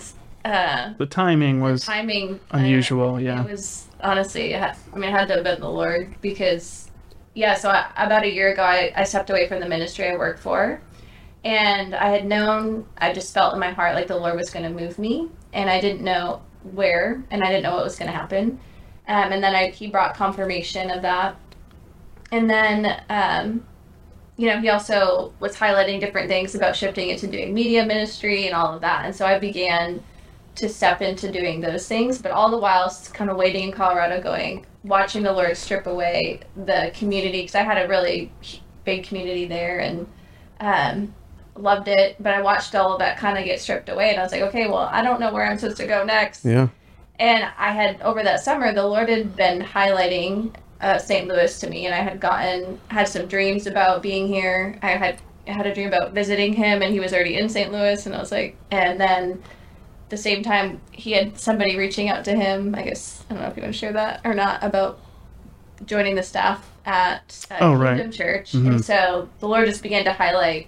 uh, The timing was timing unusual. uh, yeah. It was honestly, it had, I mean, it had to have been the Lord because, yeah. So I, about a year ago, I, I stepped away from the ministry I worked for, and I had known, I just felt in my heart like the Lord was going to move me, and I didn't know where, and I didn't know what was going to happen. Um, and then I, he brought confirmation of that, and then. Um, You know, he also was highlighting different things about shifting into doing media ministry and all of that. And so I began to step into doing those things, but all the while kind of waiting in Colorado, going, watching the Lord strip away the community, because I had a really big community there and um, loved it. But I watched all of that kind of get stripped away, and I was like, okay, well, I don't know where I'm supposed to go next. Yeah. And I had, over that summer, the Lord had been highlighting Uh, Saint Louis to me, and I had gotten had some dreams about being here. I had I had a dream about visiting him, and he was already in Saint Louis, and I was like, and then at the same time he had somebody reaching out to him. I guess I don't know if you want to share that or not, about joining the staff at uh, Oh, Kingdom right. Church, Mhm. and so the Lord just began to highlight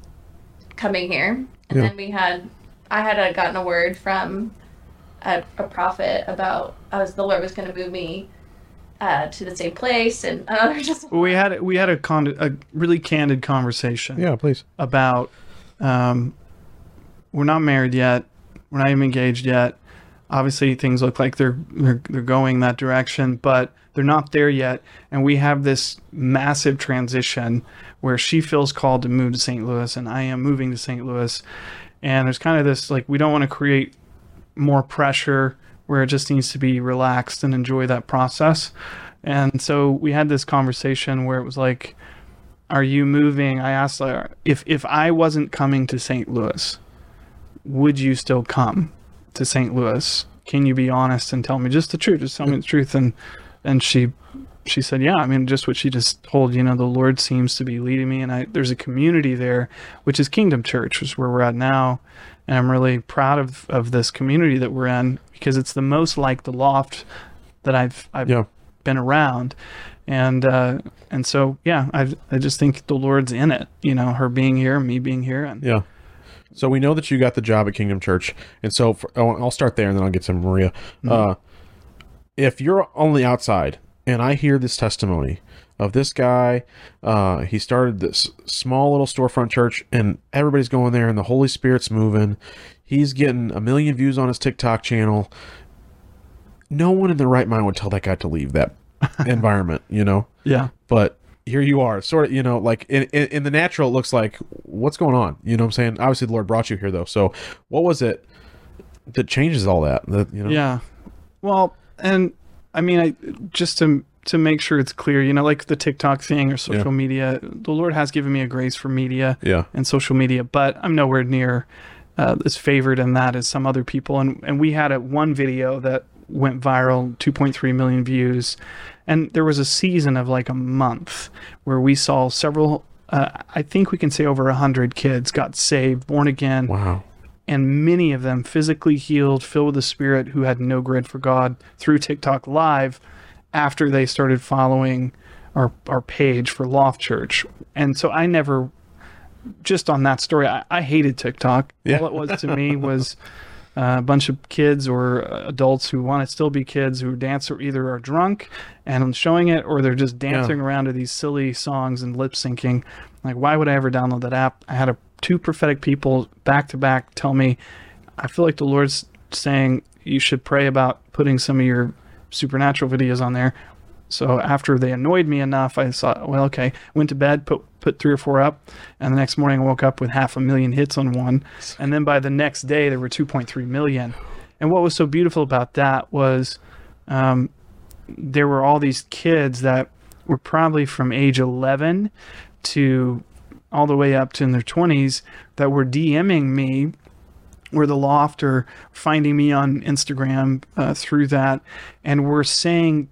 coming here, and Yeah. then we had I had uh, gotten a word from a, a prophet about I was the Lord was going to move me. Uh, to the same place, and uh, just Well, we had we had a con- a really candid conversation. Yeah, please. About um, we're not married yet, we're not even engaged yet. Obviously, things look like they're they're they're going that direction, but they're not there yet. And we have this massive transition where she feels called to move to Saint Louis, and I am moving to Saint Louis. And there's kind of this like we don't want to create more pressure, where it just needs to be relaxed and enjoy that process. And so we had this conversation where it was like, are you moving? I asked, like, if, if I wasn't coming to Saint Louis, would you still come to Saint Louis? Can you be honest and tell me just the truth? Just tell me the truth. And, and she, she said, yeah, I mean, just what she just told, you know, the Lord seems to be leading me. And I, there's a community there, which is Kingdom Church, which is where we're at now. And I'm really proud of, of this community that we're in, because it's the most like the Loft that I've I've Yeah. been around, and uh, and so yeah, I I just think the Lord's in it. You know, her being here, me being here, and Yeah. So we know that you got the job at Kingdom Church, and so for, oh, I'll start there, and then I'll get to Maria. Mhm. Uh, if you're on the outside, and I hear this testimony of this guy, uh, he started this small little storefront church, and everybody's going there, and the Holy Spirit's moving. He's getting a million views on his TikTok channel. No one in their right mind would tell that guy to leave that environment, you know? yeah, But here you are, sort of, you know, like in, in, in the natural, it looks like, what's going on? You know what I'm saying? Obviously, the Lord brought you here, though. So what was it that changes all that? that you know? yeah. Well, and I mean, I just to to make sure it's clear, you know, like the TikTok thing or social Yeah. media, the Lord has given me a grace for media Yeah. and social media, but I'm nowhere near uh, as favored in that as some other people. And and we had a one video that went viral, two point three million views, and there was a season of like a month where we saw several. Uh, I think we can say over a hundred kids got saved, born again, Wow. and many of them physically healed, filled with the Spirit, who had no grid for God through TikTok Live after they started following our our page for Loft Church. And so I never, just on that story, I, I hated TikTok. Yeah. All it was to me was uh, a bunch of kids or adults who want to still be kids who dance or either are drunk and showing it, or they're just dancing Yeah. around to these silly songs and lip syncing. Like, why would I ever download that app? I had a two prophetic people back to back tell me, I feel like the Lord's saying you should pray about putting some of your supernatural videos on there. So after they annoyed me enough, I thought, well, okay, went to bed, put put three or four up, and the next morning I woke up with half a million hits on one. And then by the next day, there were two point three million. And what was so beautiful about that was um, there were all these kids that were probably from age eleven to all the way up to in their twenties that were DMing me, or the Loft, or finding me on Instagram uh, through that, and were saying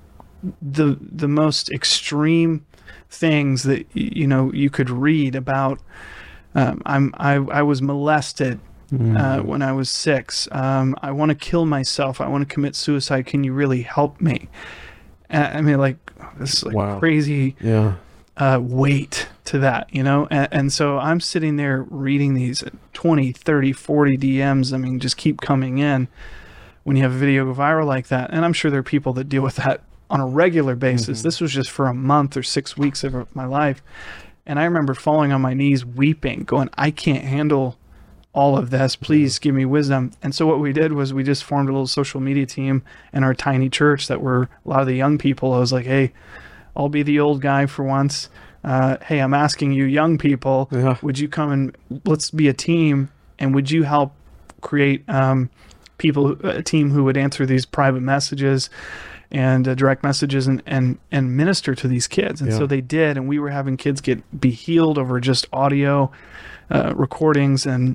the the most extreme things that y- you know you could read about. Um, I'm I I was molested uh, when I was six. Um, I want to kill myself. I want to commit suicide. Can you really help me? And, I mean, like, this is like Wow. crazy Yeah. uh, weight to that, you know? And, and so I'm sitting there reading these twenty, thirty, forty D Ms. I mean, just keep coming in when you have a video go viral like that. And I'm sure there are people that deal with that on a regular basis. Mm-hmm. This was just for a month or six weeks of my life. And I remember falling on my knees, weeping, going, I can't handle all of this. Please mm-hmm. give me wisdom. And so what we did was we just formed a little social media team in our tiny church that were a lot of the young people. I was like, hey, I'll be the old guy for once. Uh, hey, I'm asking you young people, yeah. would you come and let's be a team, and would you help create um, people, a team who would answer these private messages and uh, direct messages and, and, and minister to these kids. And yeah. so they did, and we were having kids get be healed over just audio uh, recordings and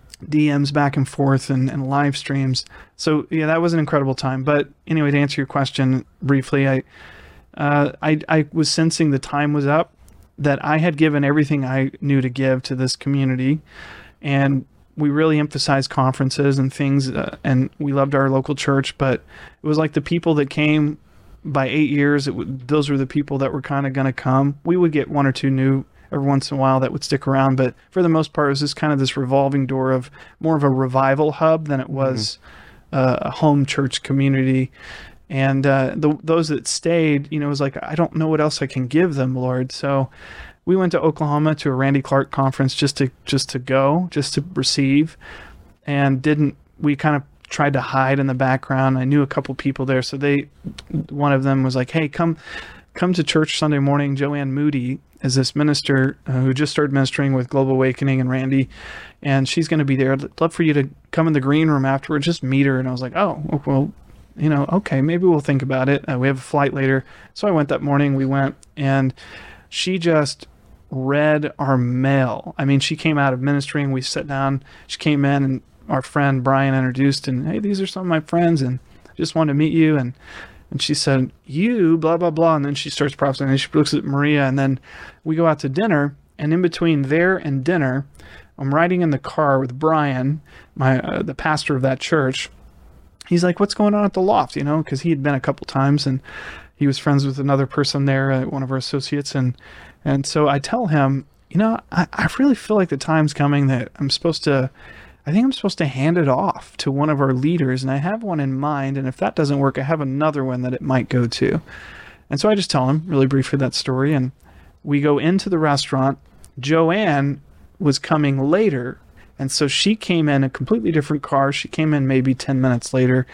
D Ms back and forth and, and live streams. So yeah, that was an incredible time. But anyway, to answer your question briefly, I, uh, I, I was sensing the time was up, that I had given everything I knew to give to this community, and we really emphasized conferences and things, uh, and we loved our local church, but it was like the people that came by eight years, it would, those were the people that were kind of going to come. We would get one or two new every once in a while that would stick around, but for the most part, it was just kind of this revolving door of more of a revival hub than it was mm-hmm. uh, a home church community. And uh, the, those that stayed, you know, it was like, I don't know what else I can give them, Lord. So we went to Oklahoma to a Randy Clark conference just to just to go, just to receive, and didn't. We kind of tried to hide in the background. I knew a couple people there, so they, one of them was like, "Hey, come, come to church Sunday morning." Joanne Moody is this minister uh, who just started ministering with Global Awakening and Randy, and she's going to be there. I'd love for you to come in the green room afterwards, just meet her. And I was like, "Oh, well." You know, okay, maybe we'll think about it. Uh, we have a flight later. So I went that morning, we went, and she just read our mail. I mean, she came out of ministering. We sat down. She came in, and our friend Brian introduced, and, hey, these are some of my friends, and I just wanted to meet you. And, and she said, you, blah, blah, blah. And then she starts prophesying, and she looks at Maria, and then we go out to dinner. And in between there and dinner, I'm riding in the car with Brian, my uh, the pastor of that church. He's like, what's going on at the loft, you know, because he had been a couple times, and he was friends with another person there, uh, one of our associates. And and so I tell him, you know, I, I really feel like the time's coming that I'm supposed to, I think I'm supposed to hand it off to one of our leaders. And I have one in mind. And if that doesn't work, I have another one that it might go to. And so I just tell him really briefly that story. And we go into the restaurant. Joanne was coming later. And so she came in a completely different car. She came in maybe ten minutes later.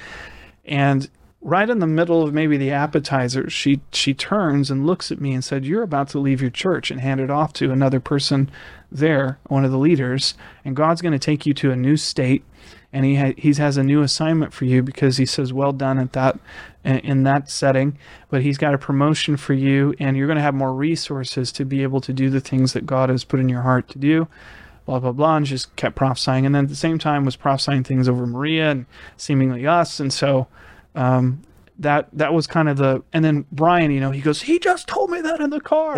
And right in the middle of maybe the appetizer, she she turns and looks at me and said, you're about to leave your church and hand it off to another person there, one of the leaders. And God's going to take you to a new state. And he ha- he has a new assignment for you, because he says, well done at that in that setting. But he's got a promotion for you, and you're going to have more resources to be able to do the things that God has put in your heart to do. Blah, blah, blah, and just kept prophesying. And then at the same time was prophesying things over Maria and seemingly us. And so um, that that was kind of the, and then Brian, you know, he goes, he just told me that in the car.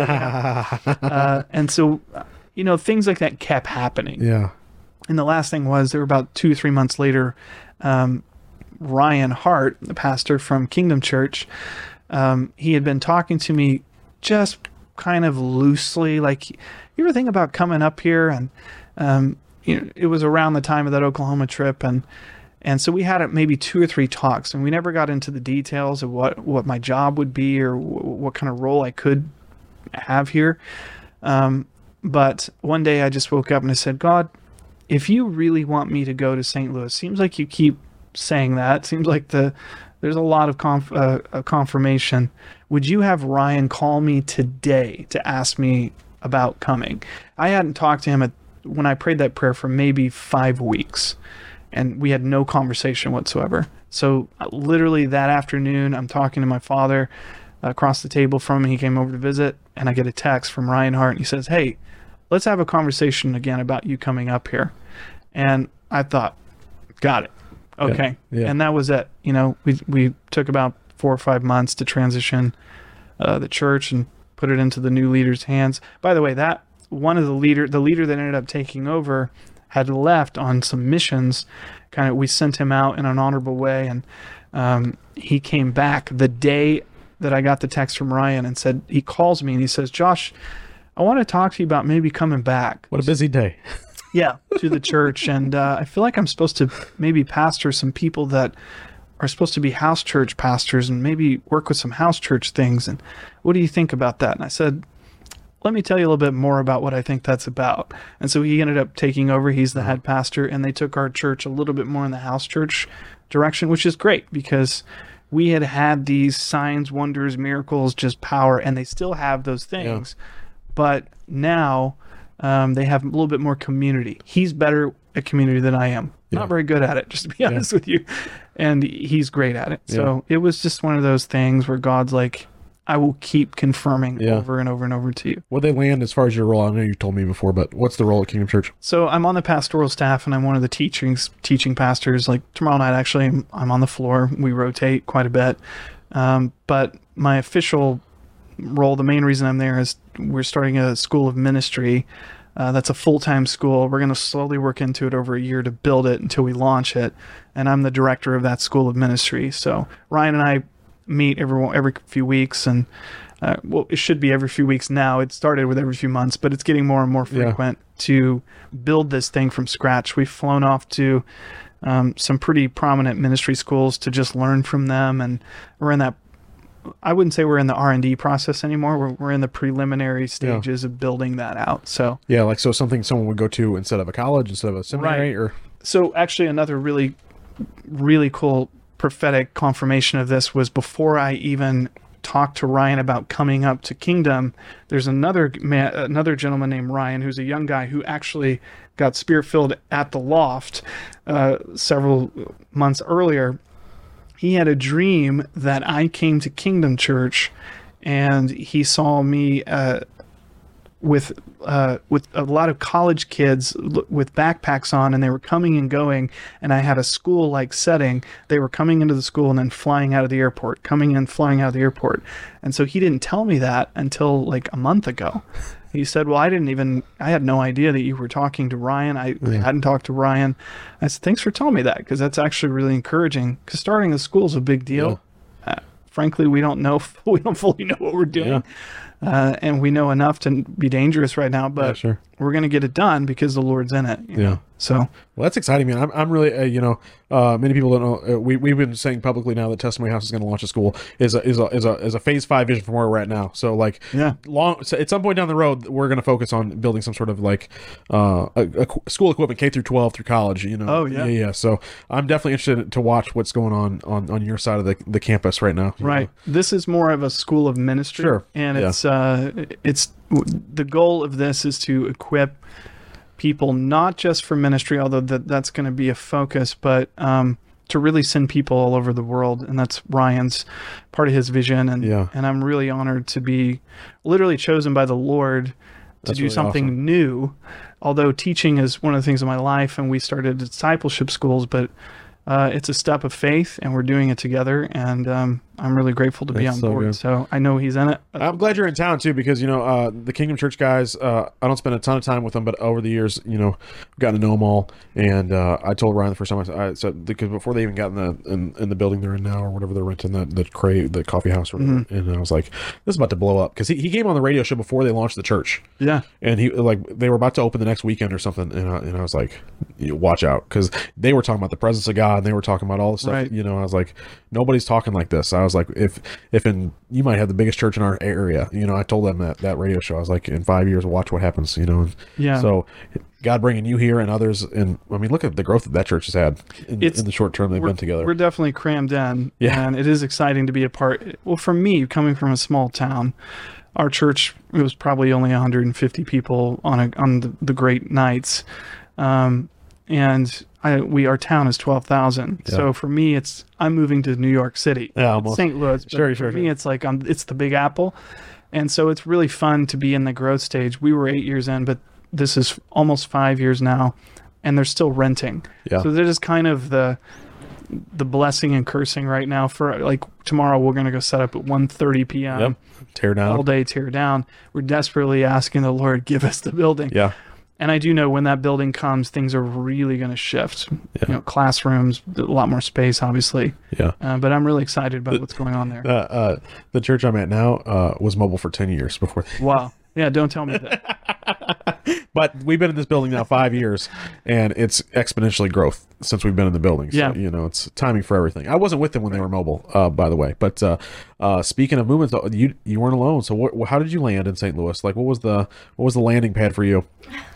uh, and so, you know, things like that kept happening. Yeah. And the last thing was, there were about two or three months later, um, Ryan Hart, the pastor from Kingdom Church, um, he had been talking to me just kind of loosely, like, you ever think about coming up here? And um, you know, it was around the time of that Oklahoma trip, and and so we had maybe two or three talks, and we never got into the details of what, what my job would be, or w- what kind of role I could have here. Um, but one day I just woke up and I said, God, if you really want me to go to Saint Louis, seems like you keep saying that. Seems like the there's a lot of conf, uh, uh, confirmation. Would you have Ryan call me today to ask me about coming? I hadn't talked to him at, when I prayed that prayer, for maybe five weeks, and we had no conversation whatsoever. So uh, literally that afternoon, I'm talking to my father uh, across the table from me. He came over to visit, and I get a text from Ryan Hart, and he says, hey, let's have a conversation again about you coming up here. And I thought, got it. Okay. Yeah, yeah. And that was it. You know, we we took about four or five months to transition uh, the church and put it into the new leader's hands. By the way, that one of the leader, the leader that ended up taking over, had left on some missions. Kind of, we sent him out in an honorable way, and um, he came back the day that I got the text from Ryan and said, he calls me and he says, Josh, I want to talk to you about maybe coming back. What a busy day. Yeah, to the church. And uh, I feel like I'm supposed to maybe pastor some people that are supposed to be house church pastors and maybe work with some house church things. And what do you think about that? And I said, let me tell you a little bit more about what I think that's about. And so he ended up taking over. He's the head pastor, and they took our church a little bit more in the house church direction, which is great because we had had these signs, wonders, miracles, just power, and they still have those things. Yeah. But now um, they have a little bit more community. He's better at community than I am. Yeah. Not very good at it, just to be honest yeah. with you. And he's great at it. Yeah. So it was just one of those things where God's like, I will keep confirming yeah. over and over and over to you. What they land as far as your role? I know you told me before, but what's the role at Kingdom Church? So I'm on the pastoral staff, and I'm one of the teaching teaching pastors. Like tomorrow night, actually, I'm, I'm on the floor. We rotate quite a bit. Um, but my official role, the main reason I'm there is we're starting a school of ministry. Uh, that's a full-time school. We're going to slowly work into it over a year to build it until we launch it. And I'm the director of that school of ministry. So Ryan and I meet every every few weeks, and uh, well, it should be every few weeks now. It started with every few months, but it's getting more and more frequent yeah. to build this thing from scratch. We've flown off to um, some pretty prominent ministry schools to just learn from them, and we're in that. I wouldn't say we're in the R and D process anymore. We're we're in the preliminary stages yeah. of building that out. So yeah, like so something someone would go to instead of a college, instead of a seminary, right. or so actually another really, really cool prophetic confirmation of this was before I even talked to Ryan about coming up to Kingdom. There's another man, another gentleman named Ryan, who's a young guy who actually got spirit-filled at the Loft uh, several months earlier. He had a dream that I came to Kingdom Church, and he saw me uh, with uh, with a lot of college kids l- with backpacks on, and they were coming and going, and I had a school-like setting. They were coming into the school and then flying out of the airport, coming in, flying out of the airport. And so he didn't tell me that until like a month ago. He said, well, I didn't even, I had no idea that you were talking to Ryan. I yeah. hadn't talked to Ryan. I said, thanks for telling me that, because that's actually really encouraging, because starting a school is a big deal. Yeah. Uh, frankly, we don't know, we don't fully know what we're doing. Yeah. Uh, and we know enough to be dangerous right now, but yeah, sure. we're going to get it done because the Lord's in it. You know? Yeah. So, well, that's exciting, man. I'm, I'm really, uh, you know, uh, many people don't know. Uh, we we've been saying publicly now that Testimony House is going to launch a school is a is a is a is a phase five vision from where we're at now. So, like, yeah, long so at some point down the road, we're going to focus on building some sort of like uh, a, a school equivalent K through twelve through college. You know. Oh yeah, yeah, yeah. So I'm definitely interested to watch what's going on on, on your side of the, the campus right now. Right. know? This is more of a school of ministry. Sure. And yeah. it's uh it's the goal of this is to equip people not just for ministry, although that that's going to be a focus, but um, to really send people all over the world. And that's Ryan's part of his vision. And yeah. and I'm really honored to be literally chosen by the Lord to that's do really something awesome. new. Although teaching is one of the things in my life, and we started discipleship schools, but uh, it's a step of faith, and we're doing it together. And um, I'm really grateful to be That's on so board. good. So I know he's in it. I'm glad you're in town too, because you know uh, the Kingdom Church guys. Uh, I don't spend a ton of time with them, but over the years, you know, I've gotten to know them all. And uh, I told Ryan the first time I, I said, because before they even got in the in, in the building they're in now, or whatever they're renting, the the crave, the coffee house, or whatever. Mm-hmm. And I was like, this is about to blow up, because he, he came on the radio show before they launched the church. Yeah, and he like they were about to open the next weekend or something, and I, and I was like, you watch out, because they were talking about the presence of God, and they were talking about all this stuff. Right. You know, I was like, nobody's talking like this. I was like, if if in you might have the biggest church in our area. You know, I told them that that radio show. I was like, in five years, watch what happens. You know, and yeah. So God bringing you here and others, and I mean, look at the growth that that church has had in, in the short term they've been together. We're definitely crammed in, yeah, and it is exciting to be a part. Well, for me, coming from a small town, our church, it was probably only one hundred fifty people on a, on the, the great nights, um, and I, we our town is twelve thousand. Yeah. So for me, it's I'm moving to New York City, yeah, almost. Saint Louis. But sure, for sure, me, sure. it's like I'm, it's the Big Apple, and so it's really fun to be in the growth stage. We were eight years in, but this is almost five years now, and they're still renting. Yeah. So that is kind of the the blessing and cursing right now. For like tomorrow, we're gonna go set up at one thirty p.m. Yep. Tear down all day, tear down. We're desperately asking the Lord, give us the building. Yeah. And I do know when that building comes, things are really going to shift. Yeah. You know, classrooms, a lot more space, obviously. Yeah. Uh, but I'm really excited about the, what's going on there. Uh, uh, the church I'm at now uh, was mobile for ten years before. They, wow. Yeah, don't tell me that. But we've been in this building now five years, and it's exponentially growth since we've been in the building. So, Yeah. you know, it's timing for everything. I wasn't with them when they were mobile, uh, by the way. But uh, uh, speaking of movements, you you weren't alone. So, what, how did you land in Saint Louis? Like, what was the what was the landing pad for you?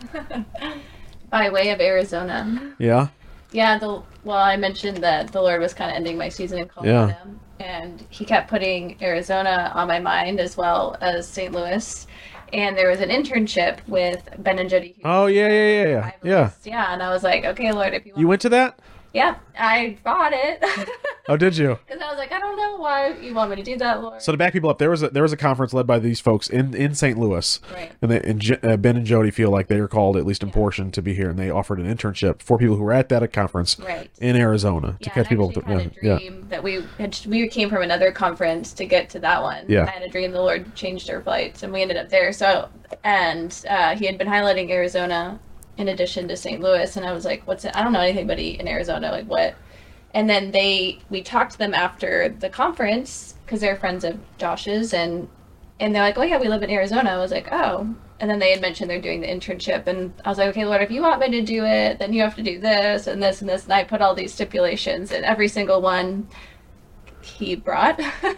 By way of Arizona. Yeah. Yeah, the well, I mentioned that the Lord was kind of ending my season in Colorado, and He kept putting Arizona on my mind as well as Saint Louis. And there was an internship with Ben and Jody. Oh yeah, yeah, yeah, yeah. Yeah. Yeah, and I was like, okay, Lord, if you want. You went to that? Yeah, I bought it. Oh, did you? Because I was like, I don't know why you want me to do that, Lord. So to back people up, there was a there was a conference led by these folks in, in Saint Louis, Right. and, they, and J- uh, Ben and Jody feel like they are called, at least in portion, to be here, and they offered an internship for people who were at that conference Right. in Arizona to Yeah, catch I people. actually yeah, had a yeah. dream that we had, we came from another conference to get to that one. Yeah. I had a dream the Lord changed our flights, and we ended up there. So, and uh, He had been highlighting Arizona in addition to Saint Louis, and I was like, "What's it? I don't know anybody in Arizona. Like what?" And then they we talked to them after the conference because they're friends of Josh's, and and they're like, "Oh yeah, we live in Arizona." I was like, "Oh." And then they had mentioned they're doing the internship, and I was like, "Okay, Lord, if you want me to do it, then you have to do this and this and this." And I put all these stipulations, and every single one He brought.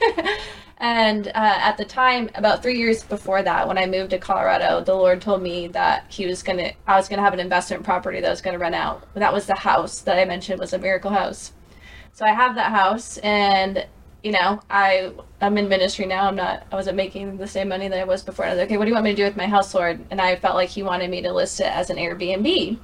And uh, at the time, about three years before that, when I moved to Colorado, the Lord told me that He was gonna, I was gonna have an investment property that was gonna rent out. That was the house that I mentioned was a miracle house. So I have that house, and you know, I I'm in ministry now. I'm not. I wasn't making the same money that I was before. And I was like, okay, what do you want me to do with my house, Lord? And I felt like He wanted me to list it as an Airbnb.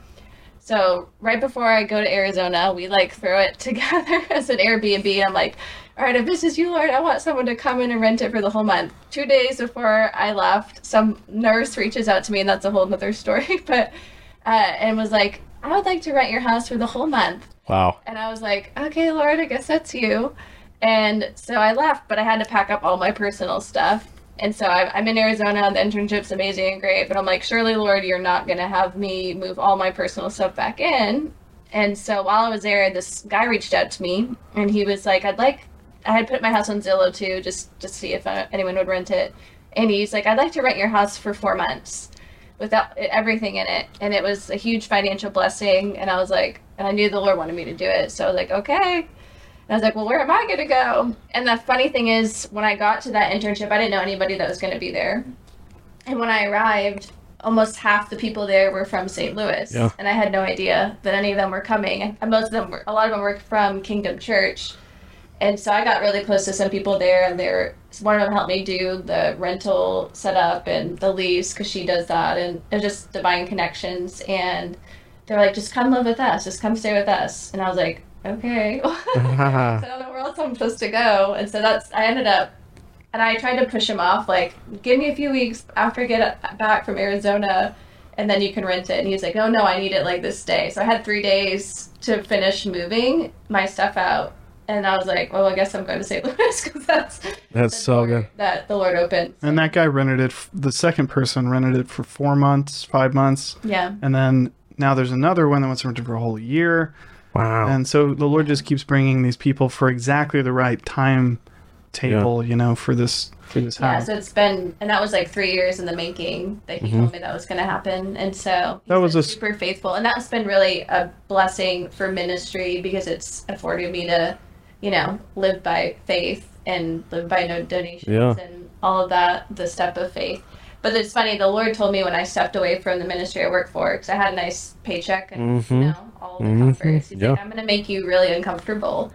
So right before I go to Arizona, we like throw it together as an Airbnb. I'm like, all right, if this is you, Lord, I want someone to come in and rent it for the whole month. Two days before I left, some nurse reaches out to me, and that's a whole nother story, but, uh, and was like, I would like to rent your house for the whole month. Wow. And I was like, okay, Lord, I guess that's you. And so I left, but I had to pack up all my personal stuff. And so I, I'm in Arizona. The internship's amazing and great, but I'm like, surely, Lord, you're not going to have me move all my personal stuff back in. And so while I was there, this guy reached out to me, and he was like, I'd like, I had put my house on Zillow too, just to see if uh, anyone would rent it. And he's like, I'd like to rent your house for four months without everything in it. And it was a huge financial blessing. And I was like, and I knew the Lord wanted me to do it. So I was like, okay. And I was like, well, where am I going to go? And the funny thing is, when I got to that internship, I didn't know anybody that was going to be there. And when I arrived, almost half the people there were from Saint Louis. Yeah. And I had no idea that any of them were coming. And most of them were, a lot of them were from Kingdom Church. And so I got really close to some people there, and they're, one of them helped me do the rental setup and the lease, because she does that, and it was just divine connections. And they're like, just come live with us, just come stay with us. And I was like, okay. So I don't know where else I'm supposed to go. And so that's, I ended up, and I tried to push him off, like, give me a few weeks after I get back from Arizona, and then you can rent it. And he was like, oh no, I need it like this day. So I had three days to finish moving my stuff out. And I was like, well, I guess I'm going to Saint Louis, because that's That's the so door good. that the Lord opened. And that guy rented it, f- the second person rented it for four months, five months. Yeah. And then now there's another one that wants to rent it for a whole year. Wow. And so the Lord just keeps bringing these people for exactly the right time table, you know, for this for this Yeah, house. so it's been, and that was like three years in the making that he told me that was going to happen. And so he's That was been a s- super faithful. And that's been really a blessing for ministry, because it's afforded me to, you know, live by faith and live by no donations Yeah. and all of that, the step of faith. But it's funny, the Lord told me when I stepped away from the ministry I worked for, because I had a nice paycheck and, Mhm. you know, all the Mhm. comforts. He's Yeah. like, I'm going to make you really uncomfortable.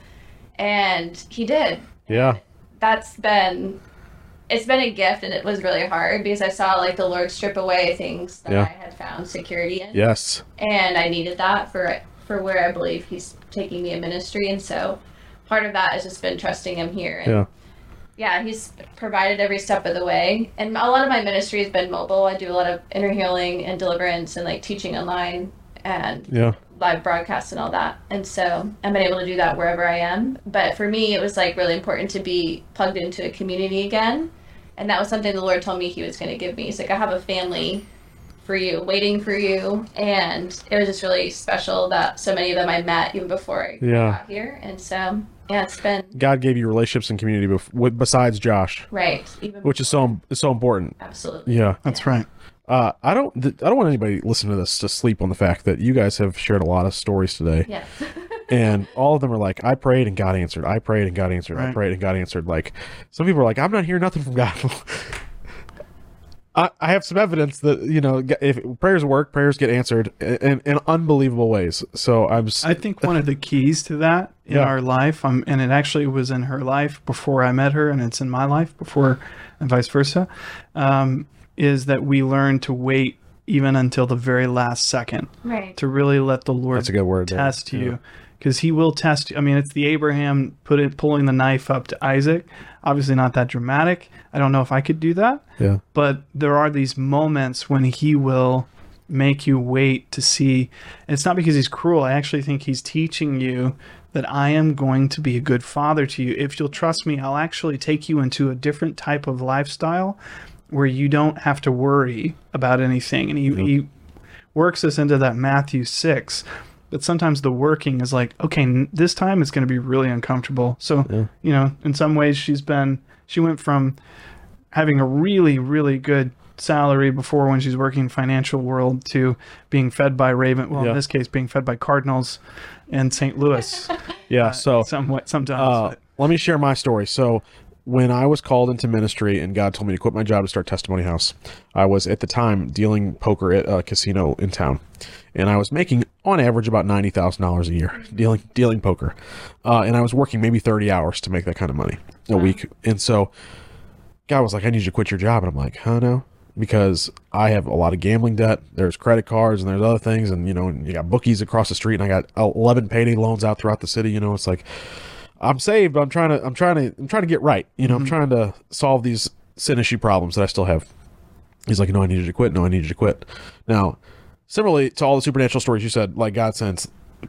And he did. Yeah. That's been, it's been a gift, and it was really hard, because I saw like the Lord strip away things that Yeah. I had found security in. Yes. And I needed that for for where I believe he's taking me in ministry. And so part of that has just been trusting him here. And Yeah. yeah, he's provided every step of the way. And a lot of my ministry has been mobile. I do a lot of inner healing and deliverance and like teaching online and Yeah. live broadcasts and all that. And so I've been able to do that wherever I am. But for me, it was like really important to be plugged into a community again. And that was something the Lord told me he was going to give me. He's like, I have a family for you, waiting for you. And it was just really special that so many of them I met even before I Yeah. got here. And so Yeah, it's been God gave you relationships and community bef- with, besides Josh, right. Even which is so is so important. absolutely. Yeah. That's right. Uh, I don't th- I don't want anybody listening to this to sleep on the fact that you guys have shared a lot of stories today. Yes. And all of them are like, I prayed and God answered. I prayed and God answered. I Right. prayed and God answered. Like, some people are like, I'm not hearing nothing from God. I, I have some evidence that, you know, if prayers work, prayers get answered in, in unbelievable ways. So I'm. s- I think one of the keys to that in Yeah. our life, um, and it actually was in her life before I met her, and it's in my life before, and vice versa, um, is that we learn to wait even until the very last second Right. to really let the Lord That's a good word there. test Yeah. you, because He will test you. I mean, it's the Abraham put it pulling the knife up to Isaac. Obviously, not that dramatic. I don't know if I could do that. Yeah. But there are these moments when he will make you wait to see. And it's not because he's cruel. I actually think he's teaching you that I am going to be a good father to you. If you'll trust me, I'll actually take you into a different type of lifestyle where you don't have to worry about anything. And he, he works us into that Matthew six. But sometimes the working is like, okay, n- this time it's going to be really uncomfortable. So, Yeah. you know, in some ways she's been, she went from having a really, really good salary before when she's working in financial world to being fed by Raven. Well, Yeah. in this case, being fed by Cardinals in Saint Louis. Yeah. So somewhat, sometimes. uh, let me share my story. So when I was called into ministry and God told me to quit my job to start Testimony House, I was at the time dealing poker at a casino in town. And I was making, on average, about ninety thousand dollars a year dealing dealing poker. Uh, and I was working maybe thirty hours to make that kind of money a week. And so God was like, I need you to quit your job. And I'm like, huh, no? Because I have a lot of gambling debt. There's credit cards and there's other things. And, you know, and you got bookies across the street. And I got eleven payday loans out throughout the city. You know, it's like, I'm saved, but I'm trying to, I'm trying to, I'm trying to get right. You know, I'm trying to solve these sin issue problems that I still have. He's like, no, I need you to quit. No, I need you to quit. Now, similarly to all the supernatural stories you said, like God sends,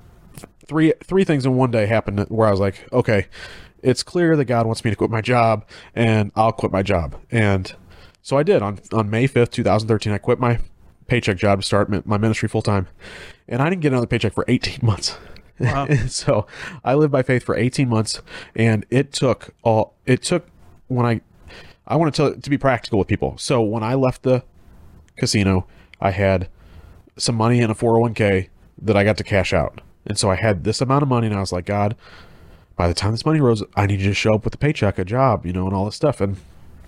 three three things in one day happened where I was like, okay, it's clear that God wants me to quit my job, and I'll quit my job. And so I did. On on May fifth, twenty thirteen, I quit my paycheck job to start mi- my ministry full time, and I didn't get another paycheck for eighteen months. Wow. And so I lived by faith for eighteen months, and it took all it took when I I want to to be practical with people. So when I left the casino, I had some money in a four oh one k that I got to cash out. And so I had this amount of money, and I was like, God, by the time this money rose, I need you to show up with a paycheck, a job, you know, and all this stuff. And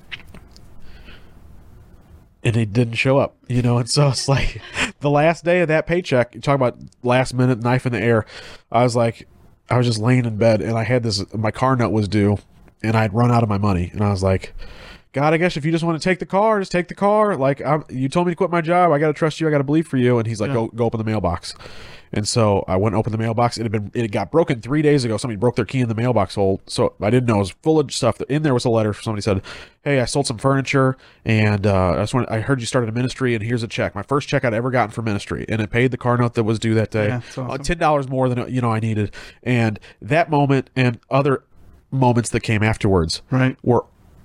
and it didn't show up, you know. And so it's like the last day of that paycheck, you talk about last minute knife in the air. I was like, I was just laying in bed, and I had this, my car note was due, and I'd run out of my money. And I was like, God, I guess if you just want to take the car, just take the car. Like, I'm, you told me to quit my job. I got to trust you. I got to believe for you. And he's like, Yeah. go, go open the mailbox. And so I went and opened the mailbox. It had been, it got broken three days ago. Somebody broke their key in the mailbox hole. So I didn't know it was full of stuff. In there was a letter. Somebody said, hey, I sold some furniture, and uh, I just wanted, I heard you started a ministry, and here's a check. My first check I'd ever gotten for ministry, and it paid the car note that was due that day. Yeah, that's awesome. Uh, ten dollars more than, you know, I needed. And that moment and other moments that came afterwards Right. were,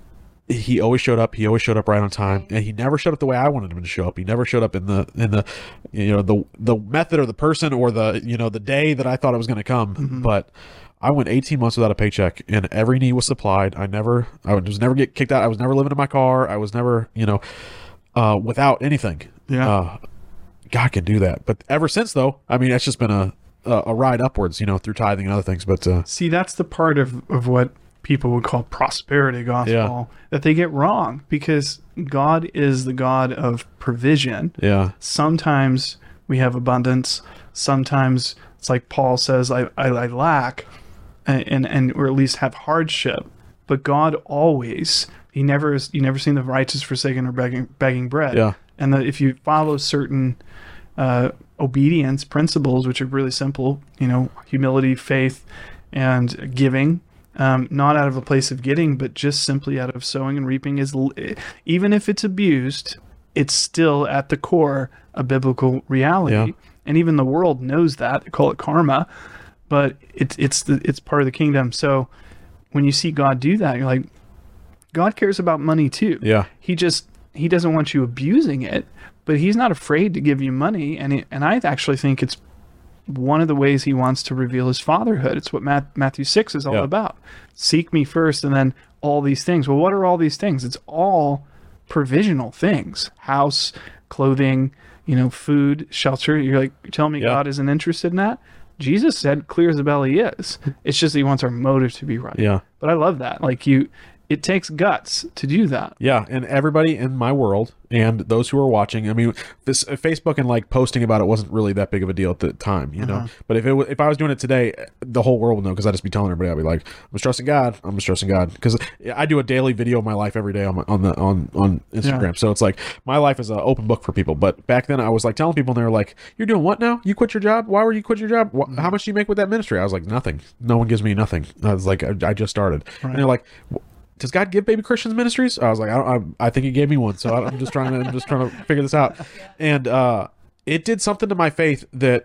he always showed up. He always showed up right on time, and he never showed up the way I wanted him to show up. He never showed up in the in the you know the the method or the person or the you know the day that I thought it was going to come. Mm-hmm. But I went eighteen months without a paycheck, and every need was supplied. I never, I was never get kicked out. I was never living in my car. I was never, you know, uh, without anything. Yeah. Uh, God can do that. But ever since, though, I mean, it's just been a a, a ride upwards, you know, through tithing and other things. But uh, See, that's the part of, of what people would call prosperity gospel Yeah. that they get wrong, because God is the God of provision. yeah, Sometimes we have abundance. Sometimes it's like Paul says, I, I, I lack and, and, and, or at least have hardship. But God always, he never is, you never seen the righteous forsaken or begging, begging bread. Yeah. And that if you follow certain uh, obedience principles, which are really simple, you know, humility, faith, and giving, um, not out of a place of getting, but just simply out of sowing and reaping, is l- even if it's abused, it's still at the core a biblical reality. Yeah. And even the world knows that. They call it karma, but it's it's the it's part of the kingdom. So when you see God do that, you're like, God cares about money too. yeah, He just he doesn't want you abusing it, but he's not afraid to give you money. And it, and I actually think it's one of the ways he wants to reveal his fatherhood. It's what Matt, Matthew six is all Yeah. about. Seek me first and then all these things. Well, what are all these things? It's all provisional things. House, clothing, you know, food, shelter. You're like, you're telling me Yeah. God isn't interested in that? Jesus said clear as a bell he is. It's just that he wants our motive to be right. Yeah. But I love that. Like you, it takes guts to do that. Yeah, and everybody in my world and those who are watching, I mean, this uh, Facebook and like posting about it wasn't really that big of a deal at the time, you know. But if it wa- if I was doing it today, the whole world would know because I'd just be telling everybody. I'd be like, I'm just trusting God. I'm just trusting God because I do a daily video of my life every day on my, on the on on Instagram. Yeah. So it's like my life is an open book for people. But back then, I was like telling people, and they were like, "You're doing what now? You quit your job? Why were you quit your job? Wh- How much do you make with that ministry?" I was like, "Nothing. No one gives me nothing." I was like, "I, I just started," and they're like, does God give Baby Christians ministries? I was like, I don't, I, I think he gave me one. So I'm just trying to, I'm just trying to figure this out. And uh, it did something to my faith that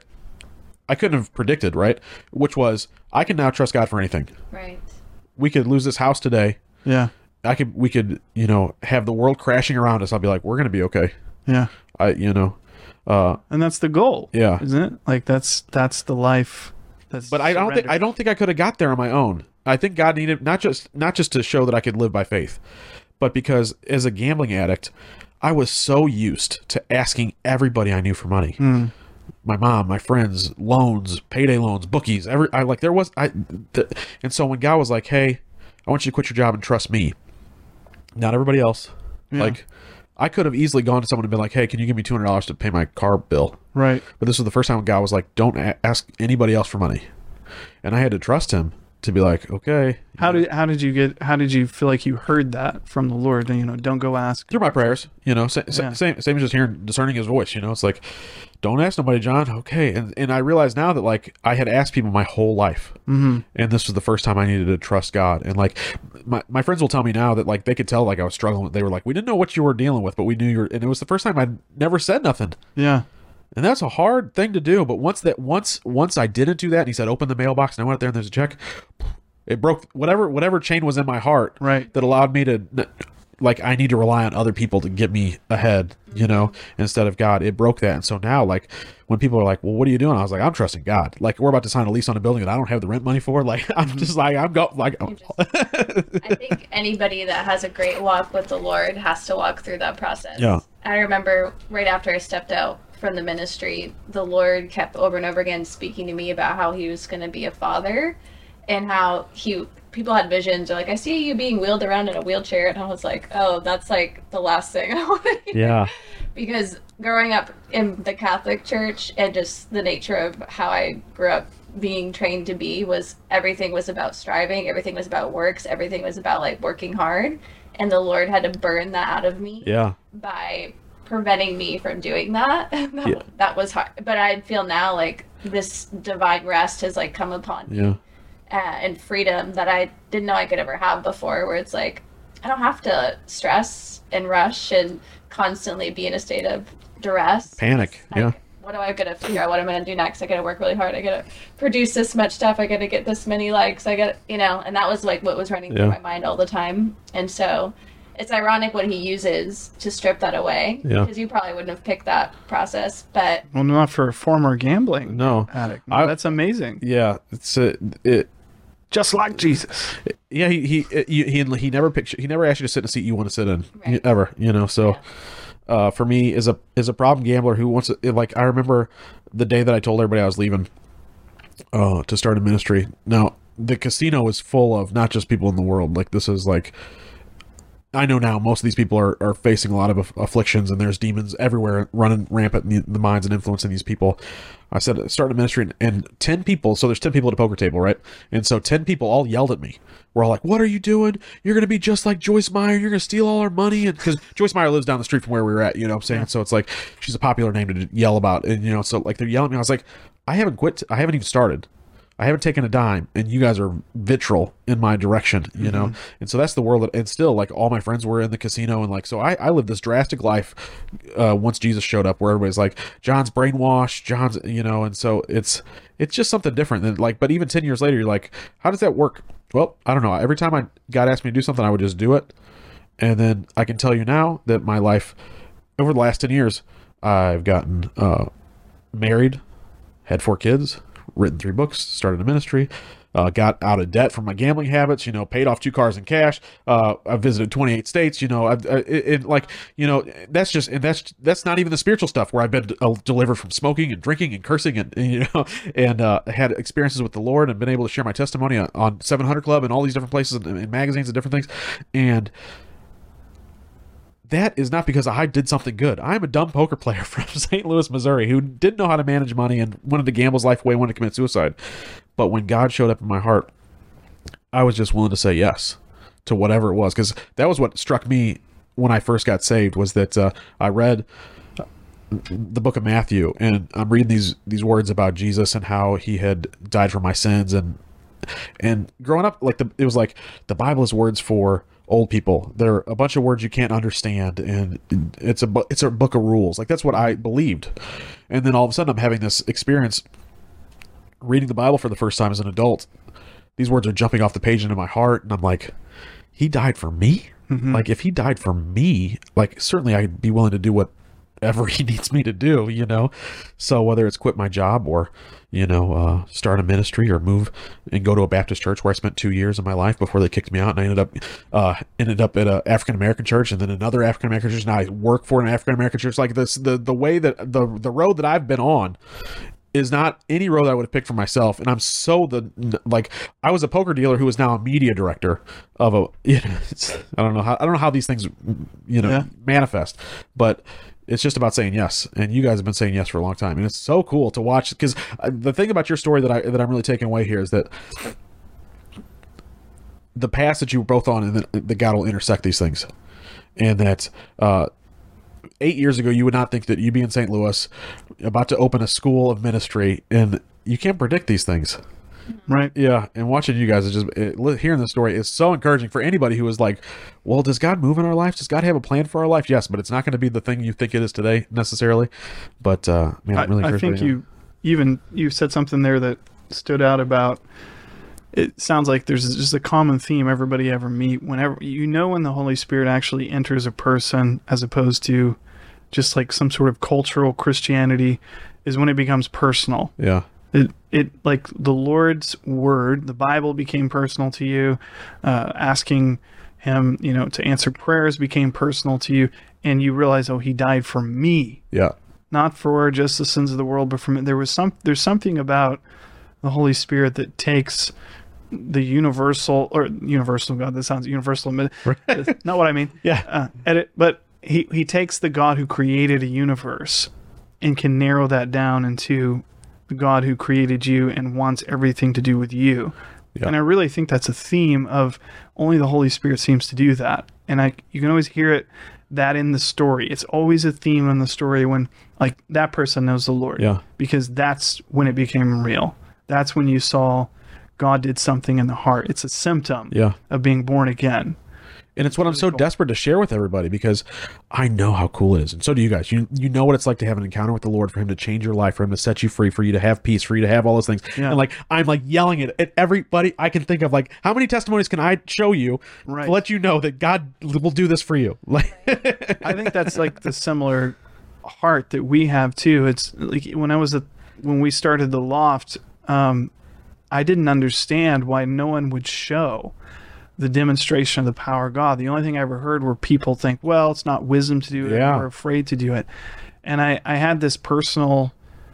I couldn't have predicted, right? Which was, I can now trust God for anything. Right. We could lose this house today. Yeah. I could, we could, you know, have the world crashing around us. I'll be like, we're going to be okay. Yeah. I, you know, uh, And that's the goal. Yeah. Isn't it? Like that's that's the life that's but I don't think, surrendered. I don't think I could have got there on my own. I think God needed not just not just to show that I could live by faith, but because as a gambling addict, I was so used to asking everybody I knew for money. Mm. My mom, my friends, loans, payday loans, bookies, every I like there was I th- and so when God was like, "Hey, I want you to quit your job and trust me." Not everybody else. Yeah. Like I could have easily gone to someone and been like, "Hey, can you give me two hundred dollars to pay my car bill?" Right. But this was the first time when God was like, "Don't a- ask anybody else for money." And I had to trust him to be like, okay. How did how did you get how did you feel like you heard that from the Lord? You know, don't go ask. Through my prayers, you know, sa- sa- Yeah. same, same as just hearing, discerning his voice, you know, it's like, don't ask nobody, John. Okay. And, and I realize now that like I had asked people my whole life Mm-hmm. and this was the first time I needed to trust God. And like my, my friends will tell me now that like, they could tell like I was struggling. They were like, we didn't know what you were dealing with, but we knew you were, and it was the first time I'd never said nothing. Yeah. And that's a hard thing to do. But once that, once, once I didn't do that and he said, open the mailbox and I went up there and there's a check, it broke whatever, whatever chain was in my heart Right. that allowed me to, like, I need to rely on other people to get me ahead, you know, instead of God. It broke that. And so now, like, when people are like, well, what are you doing? I was like, I'm trusting God. Like, we're about to sign a lease on a building that I don't have the rent money for. Like, I'm just like, I'm go like, You just- I think anybody that has a great walk with the Lord has to walk through that process. Yeah. I remember right after I stepped out from the ministry, the Lord kept over and over again speaking to me about how he was going to be a father and how he people had visions. They're like, I see you being wheeled around in a wheelchair. And I was like, oh, that's like the last thing I want to hear. yeah, Because growing up in the Catholic Church and just the nature of how I grew up being trained to be was everything was about striving, everything was about works, everything was about like working hard. And the Lord had to burn that out of me yeah, by preventing me from doing that. that, Yeah. that was hard. But I feel now like this divine rest has like come upon me yeah, uh, and freedom that I didn't know I could ever have before, where it's like I don't have to stress and rush and constantly be in a state of duress. panic. Like, Yeah, what do I gotta figure out what I'm gonna do next? I gotta work really hard. I gotta produce this much stuff. I gotta get this many likes. I gotta, you know, and that was like what was running Yeah. through my mind all the time. And so it's ironic what he uses to strip that away. Yeah. Because you probably wouldn't have picked that process, but Well, not for a former gambling no, addict. No, I- that's amazing. yeah, it's a, it. Just like Jesus. Yeah, he he he he, he never picture he never asked you to sit in a seat you want to sit in Right. ever, you know. So, uh, for me, as a as a problem gambler who wants to, like, I remember the day that I told everybody I was leaving, uh, to start a ministry. Now, the casino is full of not just people in the world. Like, this is like, I know now most of these people are, are facing a lot of aff- afflictions, and there's demons everywhere running rampant in the, the minds and influencing these people. I said, start a ministry, and, and ten people, so there's ten people at a poker table, right? And so ten people all yelled at me. We're all like, what are you doing? You're going to be just like Joyce Meyer. You're going to steal all our money. And because Joyce Meyer lives down the street from where we were at, you know what I'm saying? Yeah. So it's like, she's a popular name to yell about. And, you know, so like they're yelling at me. I was like, I haven't quit. I haven't even started. I haven't taken a dime, and you guys are vitriol in my direction, you know? And so that's the world that, and still, like, all my friends were in the casino, and like, so I, I lived this drastic life uh, once Jesus showed up, where everybody's like, John's brainwashed, John's, you know, and so it's, it's just something different than like, but even ten years later, you're like, how does that work? Well, I don't know. Every time I God asked me to do something, I would just do it. And then I can tell you now that my life over the last ten years, I've gotten uh, married, had four kids, written three books, started a ministry, uh, got out of debt from my gambling habits, you know, paid off two cars in cash. Uh, I visited twenty-eight states, you know, I've, I, it, it, like, you know, that's just, and that's, that's not even the spiritual stuff where I've been uh, delivered from smoking and drinking and cursing and, and you know, and uh, had experiences with the Lord and been able to share my testimony on, on seven hundred Club and all these different places and, and magazines and different things. And that is not because I did something good. I'm a dumb poker player from Saint Louis, Missouri, who didn't know how to manage money and wanted to gamble his life away, wanted to commit suicide. But when God showed up in my heart, I was just willing to say yes to whatever it was, because that was what struck me when I first got saved, was that uh, I read the book of Matthew, and I'm reading these these words about Jesus and how he had died for my sins, and and growing up, like the, it was like the Bible is words for old people. They're a bunch of words you can't understand, and it's a it's a book of rules. Like that's what I believed. And then all of a sudden I'm having this experience reading the Bible for the first time as an adult. These words are jumping off the page into my heart, and I'm like, he died for me? Mm-hmm. Like if he died for me, like certainly I'd be willing to do whatever he needs me to do, you know? So whether it's quit my job or, you know, uh, start a ministry or move and go to a Baptist church where I spent two years of my life before they kicked me out, and I ended up uh, ended up at an African-American church, and then another African-American church. Now I work for an African-American church. Like this, the, the way that the, the road that I've been on is not any road I would have picked for myself. And I'm so the, like, I was a poker dealer who is now a media director of a, you know, it's, I don't know how, I don't know how these things, you know, yeah. manifest, but it's just about saying yes. And you guys have been saying yes for a long time. And it's so cool to watch, because the thing about your story that I, that I'm really taking away here is that the paths that you were both on, and that, that God will intersect these things. And that, uh, eight years ago, you would not think that you'd be in Saint Louis about to open a school of ministry, and you can't predict these things. Right. Yeah. And watching you guys is just, it, hearing the story is so encouraging for anybody who is like, well, does God move in our life? Does God have a plan for our life? Yes, but it's not going to be the thing you think it is today necessarily. But, uh, man, I'm really I, I think you even, you said something there that stood out about, it sounds like there's just a common theme everybody ever meet. Whenever, you know, when the Holy Spirit actually enters a person, as opposed to just like some sort of cultural Christianity, is when it becomes personal. Yeah. It, it like the Lord's word, the Bible became personal to you. Uh, asking him, you know, to answer prayers became personal to you, and you realize, oh, he died for me. Yeah. Not for just the sins of the world, but for me. There was some. There's something about the Holy Spirit that takes the universal or universal God. That sounds universal. Right. Not what I mean. Yeah. Uh, edit, but he he takes the God who created a universe and can narrow that down into the God who created you and wants everything to do with you. Yeah. And I really think that's a theme of only the Holy Spirit seems to do that. And I you can always hear it that in the story. It's always a theme in the story when like that person knows the Lord. Yeah. Because that's when it became real. That's when you saw God did something in the heart. It's a symptom yeah. of being born again. And it's what really I'm so cool. desperate to share with everybody, because I know how cool it is. And so do you guys. You you know what it's like to have an encounter with the Lord, for him to change your life, for him to set you free, for you to have peace, for you to have all those things. Yeah. And like, I'm like yelling it at everybody I can think of. Like, how many testimonies can I show you right. to let you know that God will do this for you? Like, I think that's like the similar heart that we have too. It's like when I was at, when we started the Loft, um, I didn't understand why no one would show the demonstration of the power of God. The only thing I ever heard were people think, well, it's not wisdom to do it, yeah. or afraid to do it. And I, I had this personal,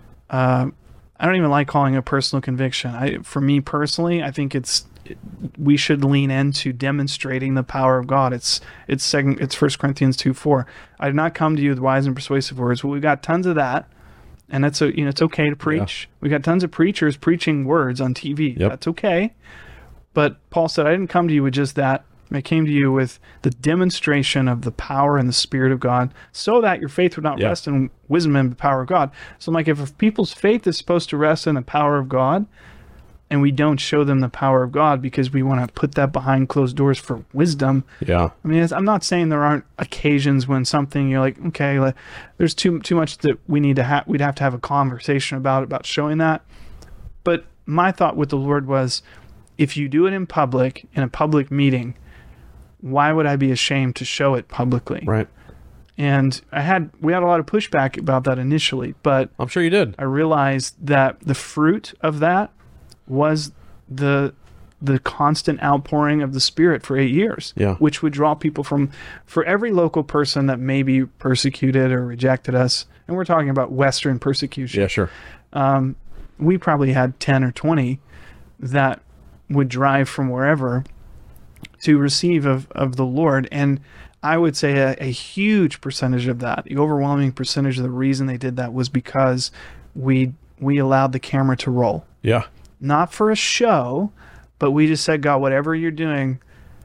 uh, I don't even like calling it a personal conviction. I, for me personally, I think it's, it, we should lean into demonstrating the power of God. It's, it's second, it's First Corinthians two four. I did not come to you with wise and persuasive words. Well, we've got tons of that. And that's, a, you know, it's okay to preach. Yeah. We got tons of preachers preaching words on T V. Yep. That's okay. But Paul said, I didn't come to you with just that. I came to you with the demonstration of the power and the Spirit of God, so that your faith would not yeah. rest in wisdom and the power of God. So I'm like, if, if people's faith is supposed to rest in the power of God, and we don't show them the power of God because we want to put that behind closed doors for wisdom. Yeah. I mean, it's, I'm not saying there aren't occasions when something you're like, okay, like, there's too too much that we need to have. We'd have to have a conversation about about showing that. But my thought with the Lord was, if you do it in public, in a public meeting, why would I be ashamed to show it publicly? Right. And I had we had a lot of pushback about that initially, but I'm sure you did. I realized that the fruit of that was the the constant outpouring of the Spirit for eight years, Yeah. which would draw people from, for every local person that maybe persecuted or rejected us, and we're talking about Western persecution. Yeah, sure. Um, we probably had ten or twenty that would drive from wherever to receive of, of the Lord. And I would say a, a huge percentage of that, the overwhelming percentage of the reason they did that was because we we allowed the camera to roll. Yeah. Not for a show, but we just said, God, whatever you're doing,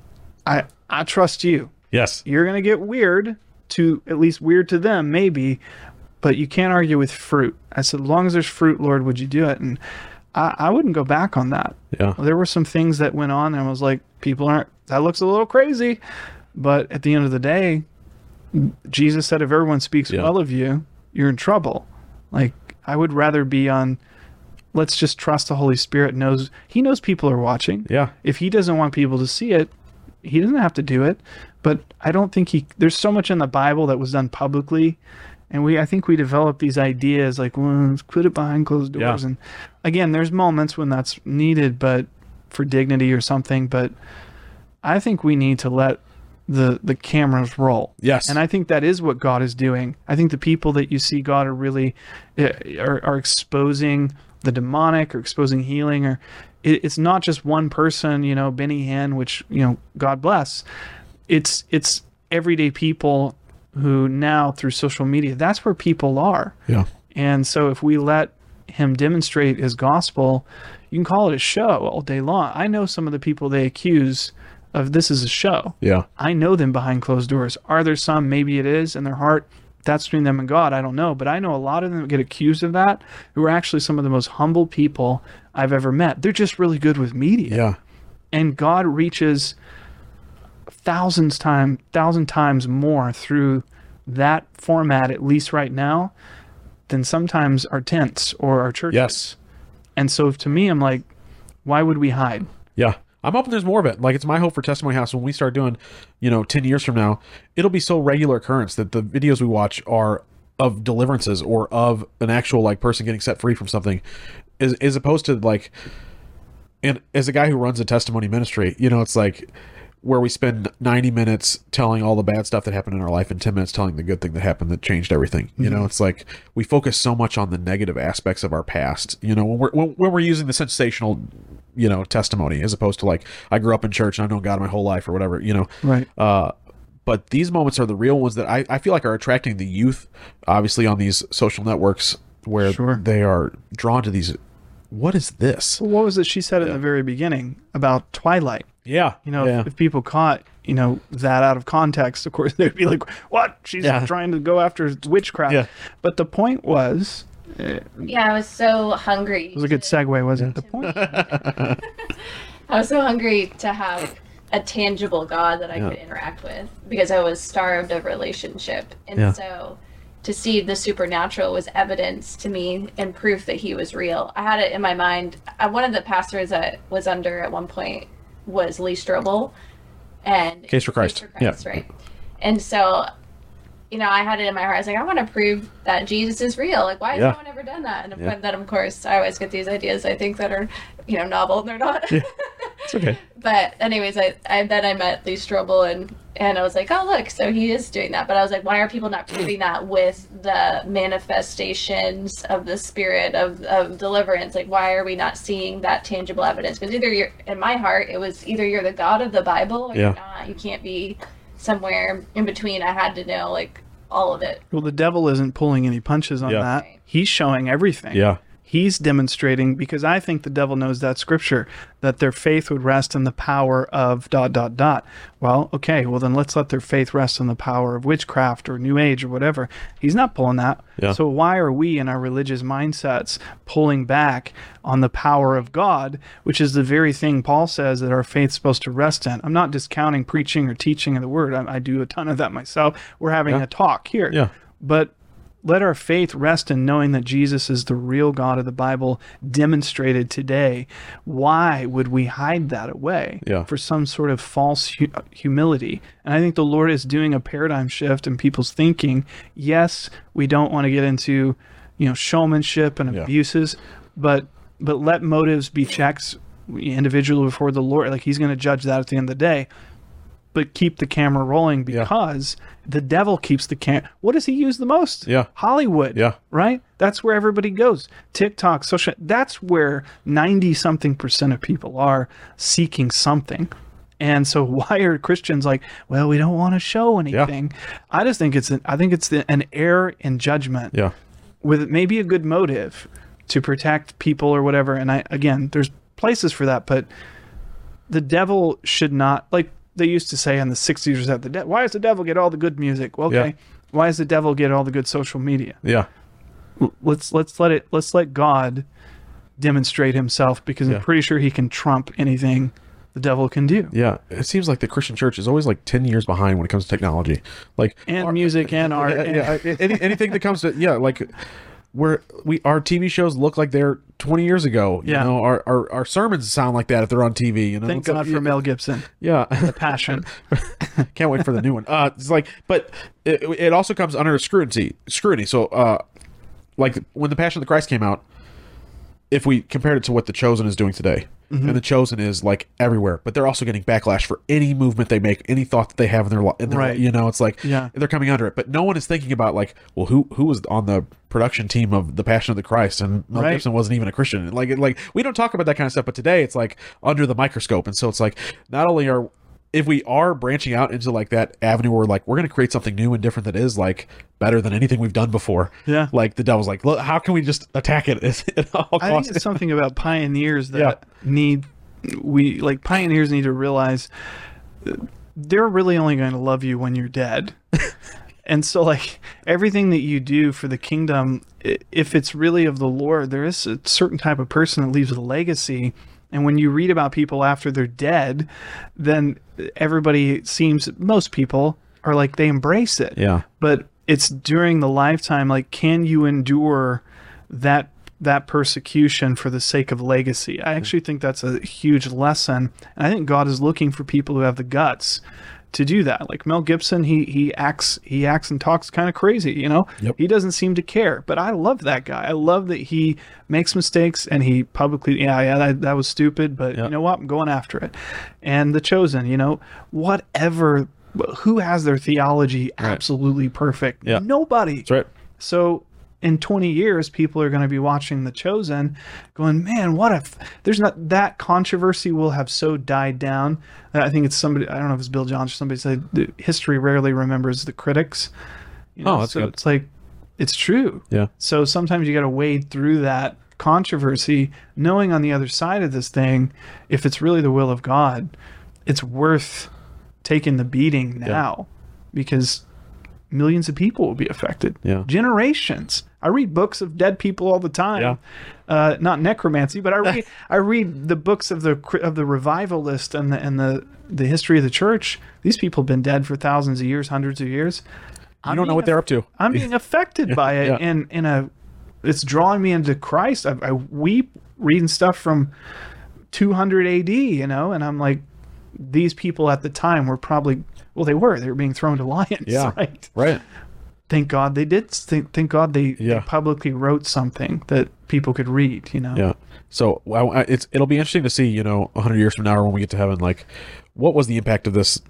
I I trust you. Yes. You're going to get weird, to at least weird to them, maybe, but you can't argue with fruit. I said, as long as there's fruit, Lord, would you do it? And I, I wouldn't go back on that. Yeah. There were some things that went on, and I was like, people aren't, that looks a little crazy. But at the end of the day, Jesus said, if everyone speaks Yeah. well of you, you're in trouble. Like, I would rather be on, let's just trust the Holy Spirit knows, he knows people are watching. Yeah. If he doesn't want people to see it, he doesn't have to do it. But I don't think he, there's so much in the Bible that was done publicly. And we, I think we developed these ideas like, well, let's put it behind closed doors. Yeah. And again, there's moments when that's needed, but for dignity or something. But I think we need to let the the cameras roll. Yes. And I think that is what God is doing. I think the people that you see God are really uh, are, are exposing the demonic or exposing healing, or it, it's not just one person, you know, Benny Hinn, which, you know, God bless. It's it's everyday people who now through social media, that's where people are. Yeah. And so if we let him demonstrate his gospel, you can call it a show all day long. I know some of the people they accuse of this is a show. Yeah. I know them behind closed doors. Are there some? Maybe it is in their heart. That's between them and God. I don't know. But I know a lot of them get accused of that who are actually some of the most humble people I've ever met. They're just really good with media. Yeah. And God reaches thousands time, thousand times more through that format, at least right now, than sometimes our tents or our churches. Yes. And so to me, I'm like, why would we hide? Yeah. I'm hoping there's more of it. Like, it's my hope for Testimony House when we start doing, you know, ten years from now, it'll be so regular occurrence that the videos we watch are of deliverances or of an actual, like, person getting set free from something, as, as opposed to, like, and as a guy who runs a testimony ministry, you know, it's like where we spend ninety minutes telling all the bad stuff that happened in our life and ten minutes telling the good thing that happened that changed everything. You know, it's like we focus so much on the negative aspects of our past, you know, when we're, when, when we're using the sensational, you know, testimony, as opposed to like, I grew up in church and I've known God my whole life or whatever, you know. Right. Uh, but these moments are the real ones that I, I feel like are attracting the youth, obviously on these social networks where Sure. they are drawn to these. What is this? Well, what was it she said in Yeah. the very beginning about Twilight? Yeah. You know, yeah. if, if people caught, you know, that out of context, of course, they'd be like, what? She's Yeah. trying to go after witchcraft. Yeah. But the point was, it Yeah, I was so hungry. was a good segue, wasn't it? The point. I was so hungry to have a tangible God that I Yeah. could interact with because I was starved of relationship. And Yeah. so to see the supernatural was evidence to me and proof that he was real. I had it in my mind. Uh, one of the pastors that was under at one point was Lee Strobel. And Case for Christ. Case for Christ, right. And so, you know, I had it in my heart. I was like, I want to prove that Jesus is real. Like, why has Yeah. no one ever done that? And Yeah. then, of course, I always get these ideas I think that are, you know, novel and they're not. Yeah. It's okay. But anyways, I, I then I met Lee Strobel and and I was like, oh look, so he is doing that. But I was like, why are people not proving that with the manifestations of the spirit of, of deliverance? Like, why are we not seeing that tangible evidence? Because either you're, in my heart, it was either you're the God of the Bible or Yeah. you're not. You can't be somewhere in between. I had to know like all of it. Well, the devil isn't pulling any punches on Yeah. that. Right. He's showing everything. Yeah. He's demonstrating, because I think the devil knows that scripture, that their faith would rest in the power of dot, dot, dot. Well, okay, well then let's let their faith rest in the power of witchcraft or new age or whatever. He's not pulling that. Yeah. So why are we in our religious mindsets pulling back on the power of God, which is the very thing Paul says that our faith's supposed to rest in? I'm not discounting preaching or teaching of the word. I, I do a ton of that myself. We're having Yeah. a talk here. Yeah. But let our faith rest in knowing that Jesus is the real God of the Bible demonstrated today. Why would we hide that away Yeah. for some sort of false hu- humility? And I think the Lord is doing a paradigm shift in people's thinking. Yes, we don't want to get into, you know, showmanship and Yeah. abuses, but but let motives be checked individually before the Lord. Like, he's going to judge that at the end of the day. But keep the camera rolling, Yeah. because the devil keeps the cam. What does he use the most? Yeah. Hollywood. Yeah. Right? That's where everybody goes. TikTok, social. That's where ninety something percent of people are seeking something. And so why are Christians like, well, we don't want to show anything? I just think it's an, I think it's the, an error in judgment Yeah. with maybe a good motive to protect people or whatever. And I, again, there's places for that, but the devil should not, like they used to say in the sixties or that the de- why does the devil get all the good music? Well, okay. Yeah. Why does the devil get all the good social media? Yeah. L- Let's let's let it let's let God demonstrate himself, because Yeah. I'm pretty sure he can trump anything the devil can do. Yeah. It seems like the Christian church is always like ten years behind when it comes to technology. Like And our- music and art. Yeah, and- yeah, any, anything that comes to yeah, like where we our T V shows look like they're twenty years ago. You Yeah. know, our, our our sermons sound like that if they're on T V. You know, Thank It's like- God for Mel Gibson. Yeah. Passion. Can't wait for the new one. Uh, it's like, but it, it also comes under scrutiny. Scrutiny. So, uh, like when the Passion of the Christ came out, if we compared it to what the Chosen is doing today, and the Chosen is like everywhere, but they're also getting backlash for any movement they make, any thought that they have in their, li- in their Right. you know, it's like Yeah. they're coming under it. But no one is thinking about like, well, who who was on the production team of the Passion of the Christ, and Mel Right. Gibson wasn't even a Christian. Like, it- like we don't talk about that kind of stuff, but today it's like under the microscope, and so it's like not only are if we are branching out into like that avenue where like we're going to create something new and different that is like better than anything we've done before. Yeah. Like the devil's like, look, how can we just attack it at all I think costs? it's something about pioneers that Yeah. need we like pioneers need to realize they're really only going to love you when you're dead. And so like everything that you do for the kingdom, i- if it's really of the Lord, there is a certain type of person that leaves a legacy. And when you read about people after they're dead, then everybody seems, most people are like, they embrace it. Yeah. But it's during the lifetime, like, can you endure that that persecution for the sake of legacy? I actually think that's a huge lesson. And I think God is looking for people who have the guts to do that. Like Mel Gibson, he he acts he acts and talks kind of crazy, you know? Yep. He doesn't seem to care. But I love that guy. I love that he makes mistakes and he publicly, yeah, yeah, that, that was stupid, but Yep. you know what? I'm going after it. And The Chosen, you know, whatever, who has their theology absolutely perfect? Yeah. Nobody. That's right. So in twenty years, people are going to be watching The Chosen going, man, what if there's not that controversy will have so died down. I think it's somebody, I don't know if it's Bill Johnson or somebody said the history rarely remembers the critics. You Oh, that's so good. it's like, it's true. Yeah. So sometimes you got to wade through that controversy, knowing on the other side of this thing, if it's really the will of God, it's worth taking the beating now because millions of people will be affected. Yeah. Generations. I read books of dead people all the time. Yeah. Uh, not necromancy, but I read I read the books of the of the revivalist and the and the the history of the church. These people have been dead for thousands of years, hundreds of years. You don't know what they're up to. I'm being affected by it, Yeah. and in a, it's drawing me into Christ. I, I weep reading stuff from two hundred A D, you know, and I'm like, these people at the time were probably, well, they were, they were being thrown to lions, Yeah. right? Right. Thank God they did. Thank, thank God they, they Yeah. publicly wrote something that people could read, you know. Yeah. So well, I- it's it'll be interesting to see, you know, a hundred years from now, or when we get to heaven, like, what was the impact of this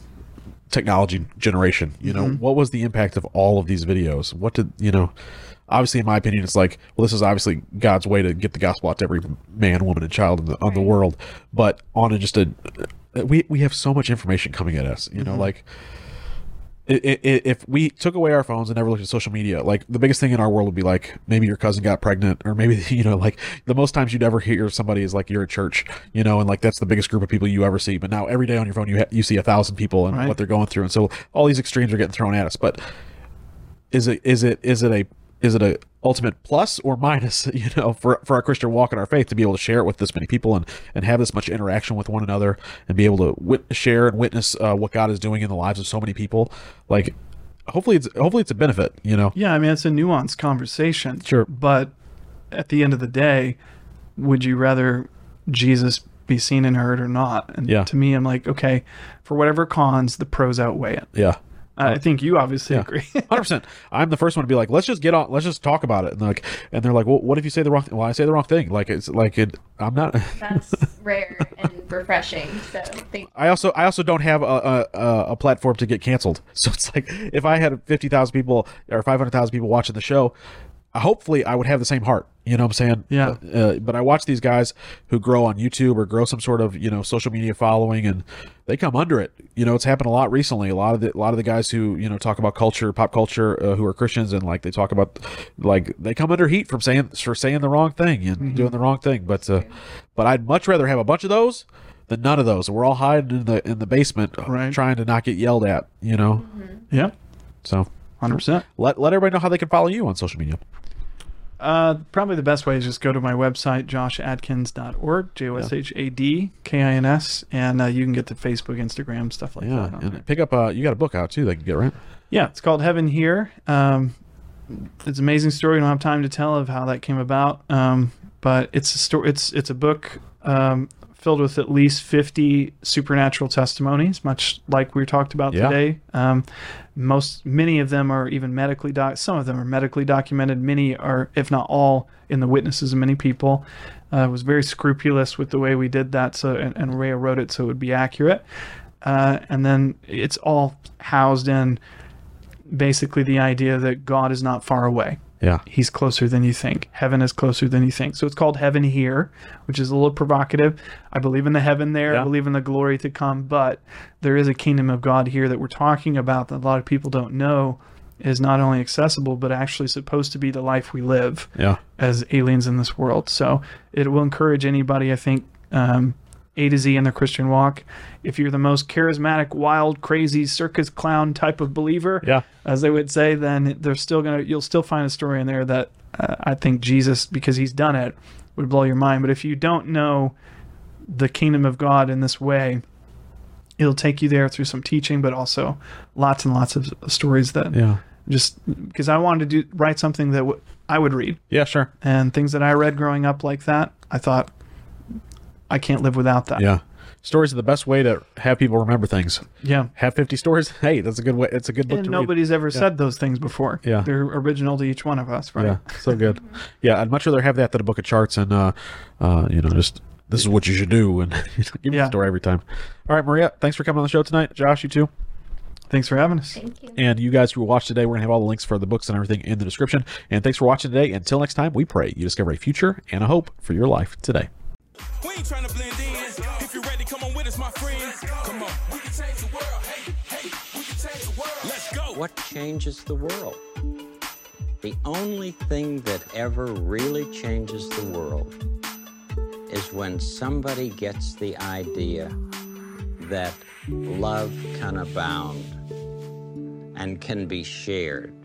technology generation? You know, Mm-hmm. what was the impact of all of these videos? What did you know? Obviously, in my opinion, it's like, well, this is obviously God's way to get the gospel out to every man, woman, and child in the, on the Right. world. But on a, just a, we we have so much information coming at us. You know, Mm-hmm. like. I- I- I- If we took away our phones and never looked at social media, like the biggest thing in our world would be like maybe your cousin got pregnant, or maybe you know like the most times you'd ever hear somebody is like you're at church, you know, and like that's the biggest group of people you ever see. But now every day on your phone you ha- you see a thousand people and Right. what they're going through, and so all these extremes are getting thrown at us. But is it is it is it a is it a ultimate plus or minus, you know, for for our Christian walk and our faith to be able to share it with this many people and and have this much interaction with one another and be able to wit- share and witness uh, what God is doing in the lives of so many people? Like, hopefully it's hopefully it's a benefit, you know. Yeah, I mean, it's a nuanced conversation. Sure. But at the end of the day, would you rather Jesus be seen and heard or not? And Yeah. to me, I'm like, okay, for whatever cons, the pros outweigh it. Yeah. I think you obviously Yeah. agree. one hundred percent. I'm the first one to be like, let's just get on, let's just talk about it. And like, and they're like, well, what if you say the wrong thing? Well, I say the wrong thing. Like, it's like, it, I'm not. That's rare and refreshing. So thank I also, I also don't have a, a, a platform to get canceled. So it's like, if I had fifty thousand people or five hundred thousand people watching the show, hopefully I would have the same heart. You know what I'm saying? Yeah. Uh, but I watch these guys who grow on YouTube or grow some sort of, you know, social media following, and they come under it. You know, it's happened a lot recently. A lot of the, a lot of the guys who, you know, talk about culture, pop culture, uh, who are Christians, and like they talk about, like they come under heat from saying for saying the wrong thing and Mm-hmm. doing the wrong thing. But uh, but I'd much rather have a bunch of those than none of those. We're all hiding in the in the basement, Right. trying to not get yelled at. You know, Yeah, so one hundred percent. let let everybody know how they can follow you on social media. Uh, probably the best way is just go to my website, josh adkins dot org, J O S H A D K I N S, and uh, you can get to Facebook, Instagram, stuff like Yeah, that. on there. and pick up. Uh, you got a book out too. They can get, right. Yeah, it's called Heaven Here. Um, it's an amazing story. I don't have time to tell of how that came about, um, but it's a story. It's it's a book um, filled with at least fifty supernatural testimonies, much like we talked about Yeah. today. Um, most, many of them are even medically doc. Some of them are medically documented. Many are, if not all, in the witnesses of many people. Uh, was very scrupulous with the way we did that, so and, and Ray wrote it so it would be accurate. Uh, and then it's all housed in basically the idea that God is not far away. Yeah. He's closer than you think. Heaven is closer than you think. So it's called Heaven Here, which is a little provocative. I believe in the heaven there. Yeah. I believe in the glory to come. But there is a kingdom of God here that we're talking about that a lot of people don't know is not only accessible, but actually supposed to be the life we live Yeah. as aliens in this world. So it will encourage anybody, I think, um, A to Z in the Christian walk. If you're the most charismatic, wild, crazy circus clown type of believer, Yeah. as they would say, then there's still gonna you'll still find a story in there that uh, I think Jesus, because he's done it, would blow your mind. But if you don't know the kingdom of God in this way, it'll take you there through some teaching, but also lots and lots of stories that Yeah. just because I wanted to do write something that w- I would read, Yeah. Sure. and things that I read growing up like that, I thought I can't live without that. Yeah. Stories are the best way to have people remember things. Yeah. Have fifty stories. Hey, that's a good way. It's a good book And to nobody's ever said those things before. Yeah. They're original to each one of us, read. right? Yeah. So good. Yeah. I'd much rather have that than a book of charts and, uh, uh, you know, just this is what you should do, and give me Yeah. the story every time. All right, Maria, thanks for coming on the show tonight. Josh, you too. Thanks for having us. Thank you. And you guys who watched today, we're going to have all the links for the books and everything in the description. And thanks for watching today. Until next time, we pray you discover a future and a hope for your life today. We ain't trying to blend in. If you're ready, come on with us, my friend. Come on. We can change the world. Hey, hey, we can change the world. Let's go. What changes the world? The only thing that ever really changes the world is when somebody gets the idea that love can abound and can be shared